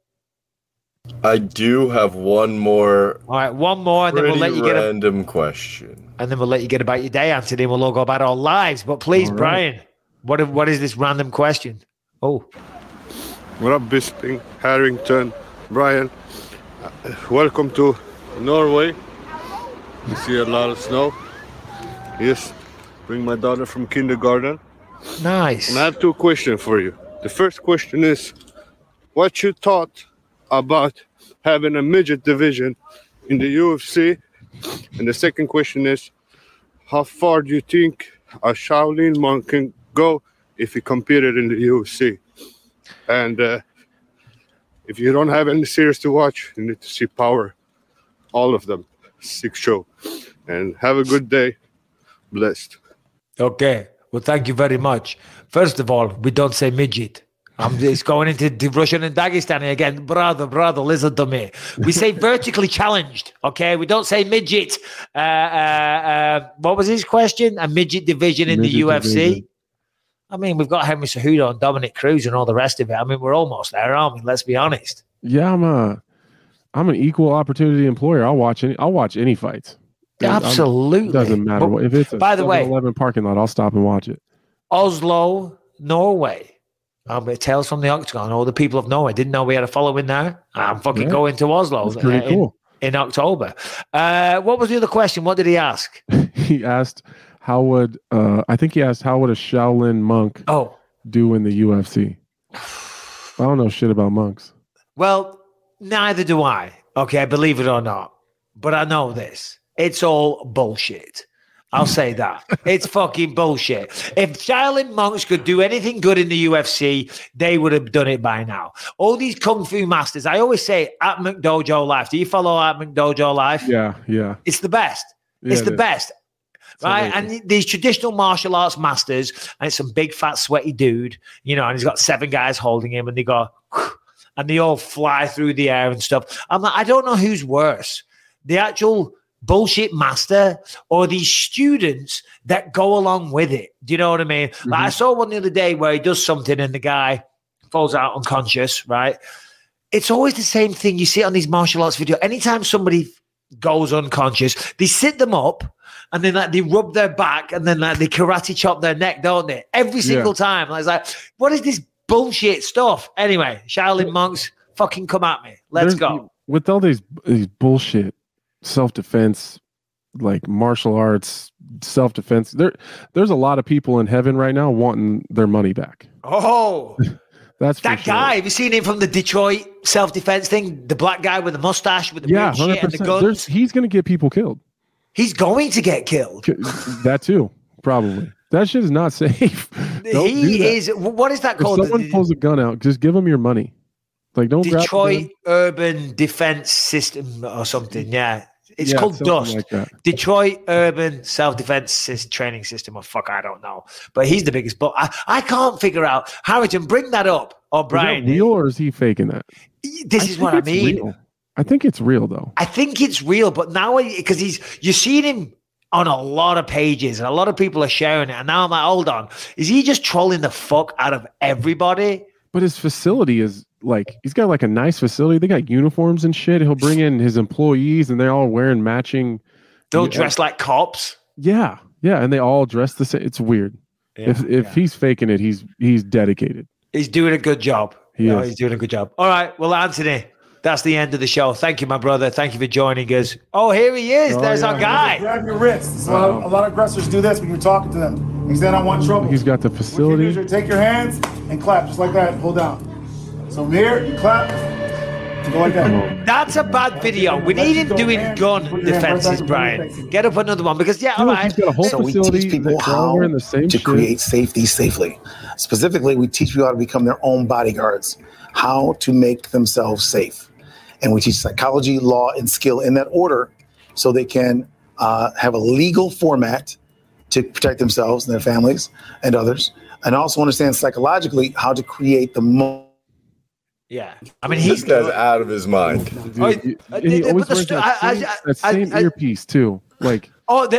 I do have one more. All right, one more, and then we'll let you get a random question. And then we'll let you get about your day, Anthony, and we'll all go about our lives. But please, all Brian, right. What is this random question? Oh. What up, Bisping, Harrington, Brian? Welcome to Norway. You see a lot of snow. Yes, bring my daughter from kindergarten. Nice. And I have 2 questions for you. The first question is, what you thought about having a midget division in the UFC? And the second question is, how far do you think a Shaolin monk can go if he competed in the UFC? And if you don't have any series to watch, you need to see Power. All of them. 6 show. And have a good day. Blessed. Okay. Well, thank you very much. First of all, we don't say midget. It's going into the Russian and Dagestani again. Brother, listen to me. We say vertically challenged, okay? We don't say midget. What was his question? A midget division in the UFC? Division. I mean, we've got Henry Cejudo and Dominic Cruz and all the rest of it. I mean, we're almost there, aren't we? Let's be honest. Yeah, I'm an equal opportunity employer. I'll watch any fights. Absolutely. It doesn't matter. But, if it's a 7-Eleven parking lot, I'll stop and watch it. Oslo, Norway. Tales from the Octagon. All the people of Norway didn't know we had a following there. I'm fucking going to Oslo. That's pretty cool. In October. What was the other question? What did he ask? He asked, how would a Shaolin monk do in the UFC? I don't know shit about monks. Well, neither do I. Okay, believe it or not. But I know this. It's all bullshit. I'll say that. It's fucking bullshit. If Shaolin monks could do anything good in the UFC, they would have done it by now. All these Kung Fu masters, I always say at McDojo Life. Do you follow at McDojo Life? Yeah. It's the best. It's the best. Right? And these traditional martial arts masters, and it's some big, fat, sweaty dude, and he's got 7 guys holding him, and they go, and they all fly through the air and stuff. I'm like, I don't know who's worse. The actual bullshit master or these students that go along with it. Do you know what I mean? Mm-hmm. Like I saw one the other day where he does something and the guy falls out unconscious, right? It's always the same thing you see on these martial arts videos. Anytime somebody goes unconscious. They sit them up and then like they rub their back and then like they karate chop their neck, don't they? Every single time. It's like, what is this bullshit stuff? Anyway, Shaolin monks, fucking come at me. Let's go. With all these bullshit self-defense, like martial arts, self-defense, there's a lot of people in heaven right now wanting their money back. Oh, that's that guy. Have you seen him from the Detroit self-defense thing? The black guy with the mustache with the weird shit and the guns. He's going to get people killed. He's going to get killed. That too, probably. That shit is not safe. He is. What is that called? If someone pulls a gun out, just give them your money. Like, don't Detroit Urban Defense System or something. Yeah. It's called DUST. Like Detroit Urban Self-Defense Training System. Or fuck, I don't know. But he's the biggest. But I can't figure out. Harrington, bring that up. Or Brian. Is that real or is he faking that? This is what I mean. Real. I think it's real, though. I think it's real. But now, because you're seeing him on a lot of pages and a lot of people are sharing it. And now I'm like, hold on. Is he just trolling the fuck out of everybody? But his facility is like, he's got like a nice facility. They got uniforms and shit. He'll bring in his employees and they're all wearing matching. They'll dress like cops. Yeah. Yeah. And they all dress the same. It's weird. Yeah, if he's faking it, he's dedicated. He's doing a good job. He's doing a good job. All right. Well, Anthony, that's the end of the show. Thank you, my brother. Thank you for joining us. Oh, here he is. There's our guy. Grab your wrists. So a lot of aggressors do this when you're talking to them. Because they don't want trouble. He's got the facility. What you do is take your hands and clap just like that. Pull down. So from here, you clap. You go like that. That's a bad video. We need him doing gun defenses, Brian. Get up another one because, all right. He's got a whole facility. We teach people how to create safety safely. Specifically, we teach people how to become their own bodyguards, how to make themselves safe. And we teach psychology, law, and skill in that order so they can have a legal format to protect themselves and their families and others, and also understand psychologically how to create the most. Yeah, I mean, this guy's out of his mind. Dude, he always wears that same earpiece too. Like, the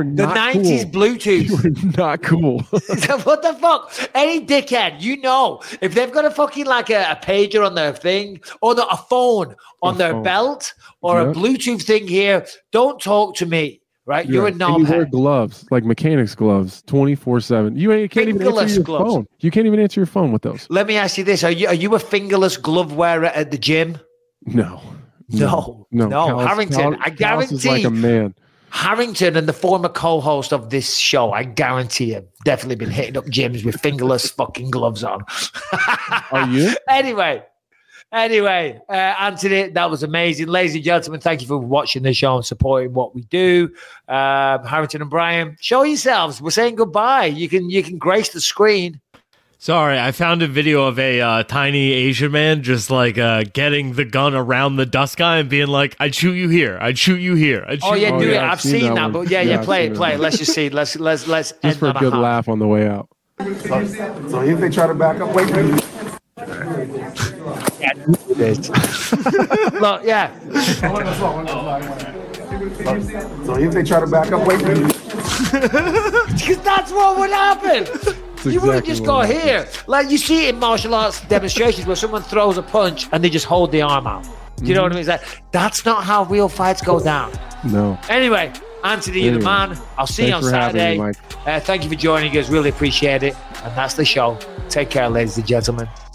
90s cool. Bluetooth. You were not cool. What the fuck? Any dickhead, if they've got a fucking like a pager on their thing or a phone on their belt or a Bluetooth thing here, don't talk to me. Right, you're a knobhead. And you wear gloves, like mechanics gloves, 24/7. You can't even answer your phone. You can't even answer your phone with those. Let me ask you this: Are you a fingerless glove wearer at the gym? No. Harrington, I guarantee. Is like a man. Harrington and the former co-host of this show, I guarantee have definitely been hitting up gyms with fingerless fucking gloves on. Are you? Anyway, Anthony, that was amazing. Ladies and gentlemen, thank you for watching the show and supporting what we do. Harrington and Brian, show yourselves. We're saying goodbye. You can grace the screen. Sorry, I found a video of a tiny Asian man just like getting the gun around the dust guy and being like, "I'd shoot you here. I'd shoot you here." Do it. I've seen that. But play it. Let's just see. Let's just for a good laugh on the way out. So if they try to back up, wait. Look, yeah. So if they try to back up, wait. Because that's what would happen. You wouldn't just go here. Like you see it in martial arts demonstrations where someone throws a punch and they just hold the arm out. Do you know what I mean? It's like, that's not how real fights go down. No. Anyway, Anthony, you're the man. I'll see you on Saturday. Thank you for joining us. Really appreciate it. And that's the show. Take care, ladies and gentlemen.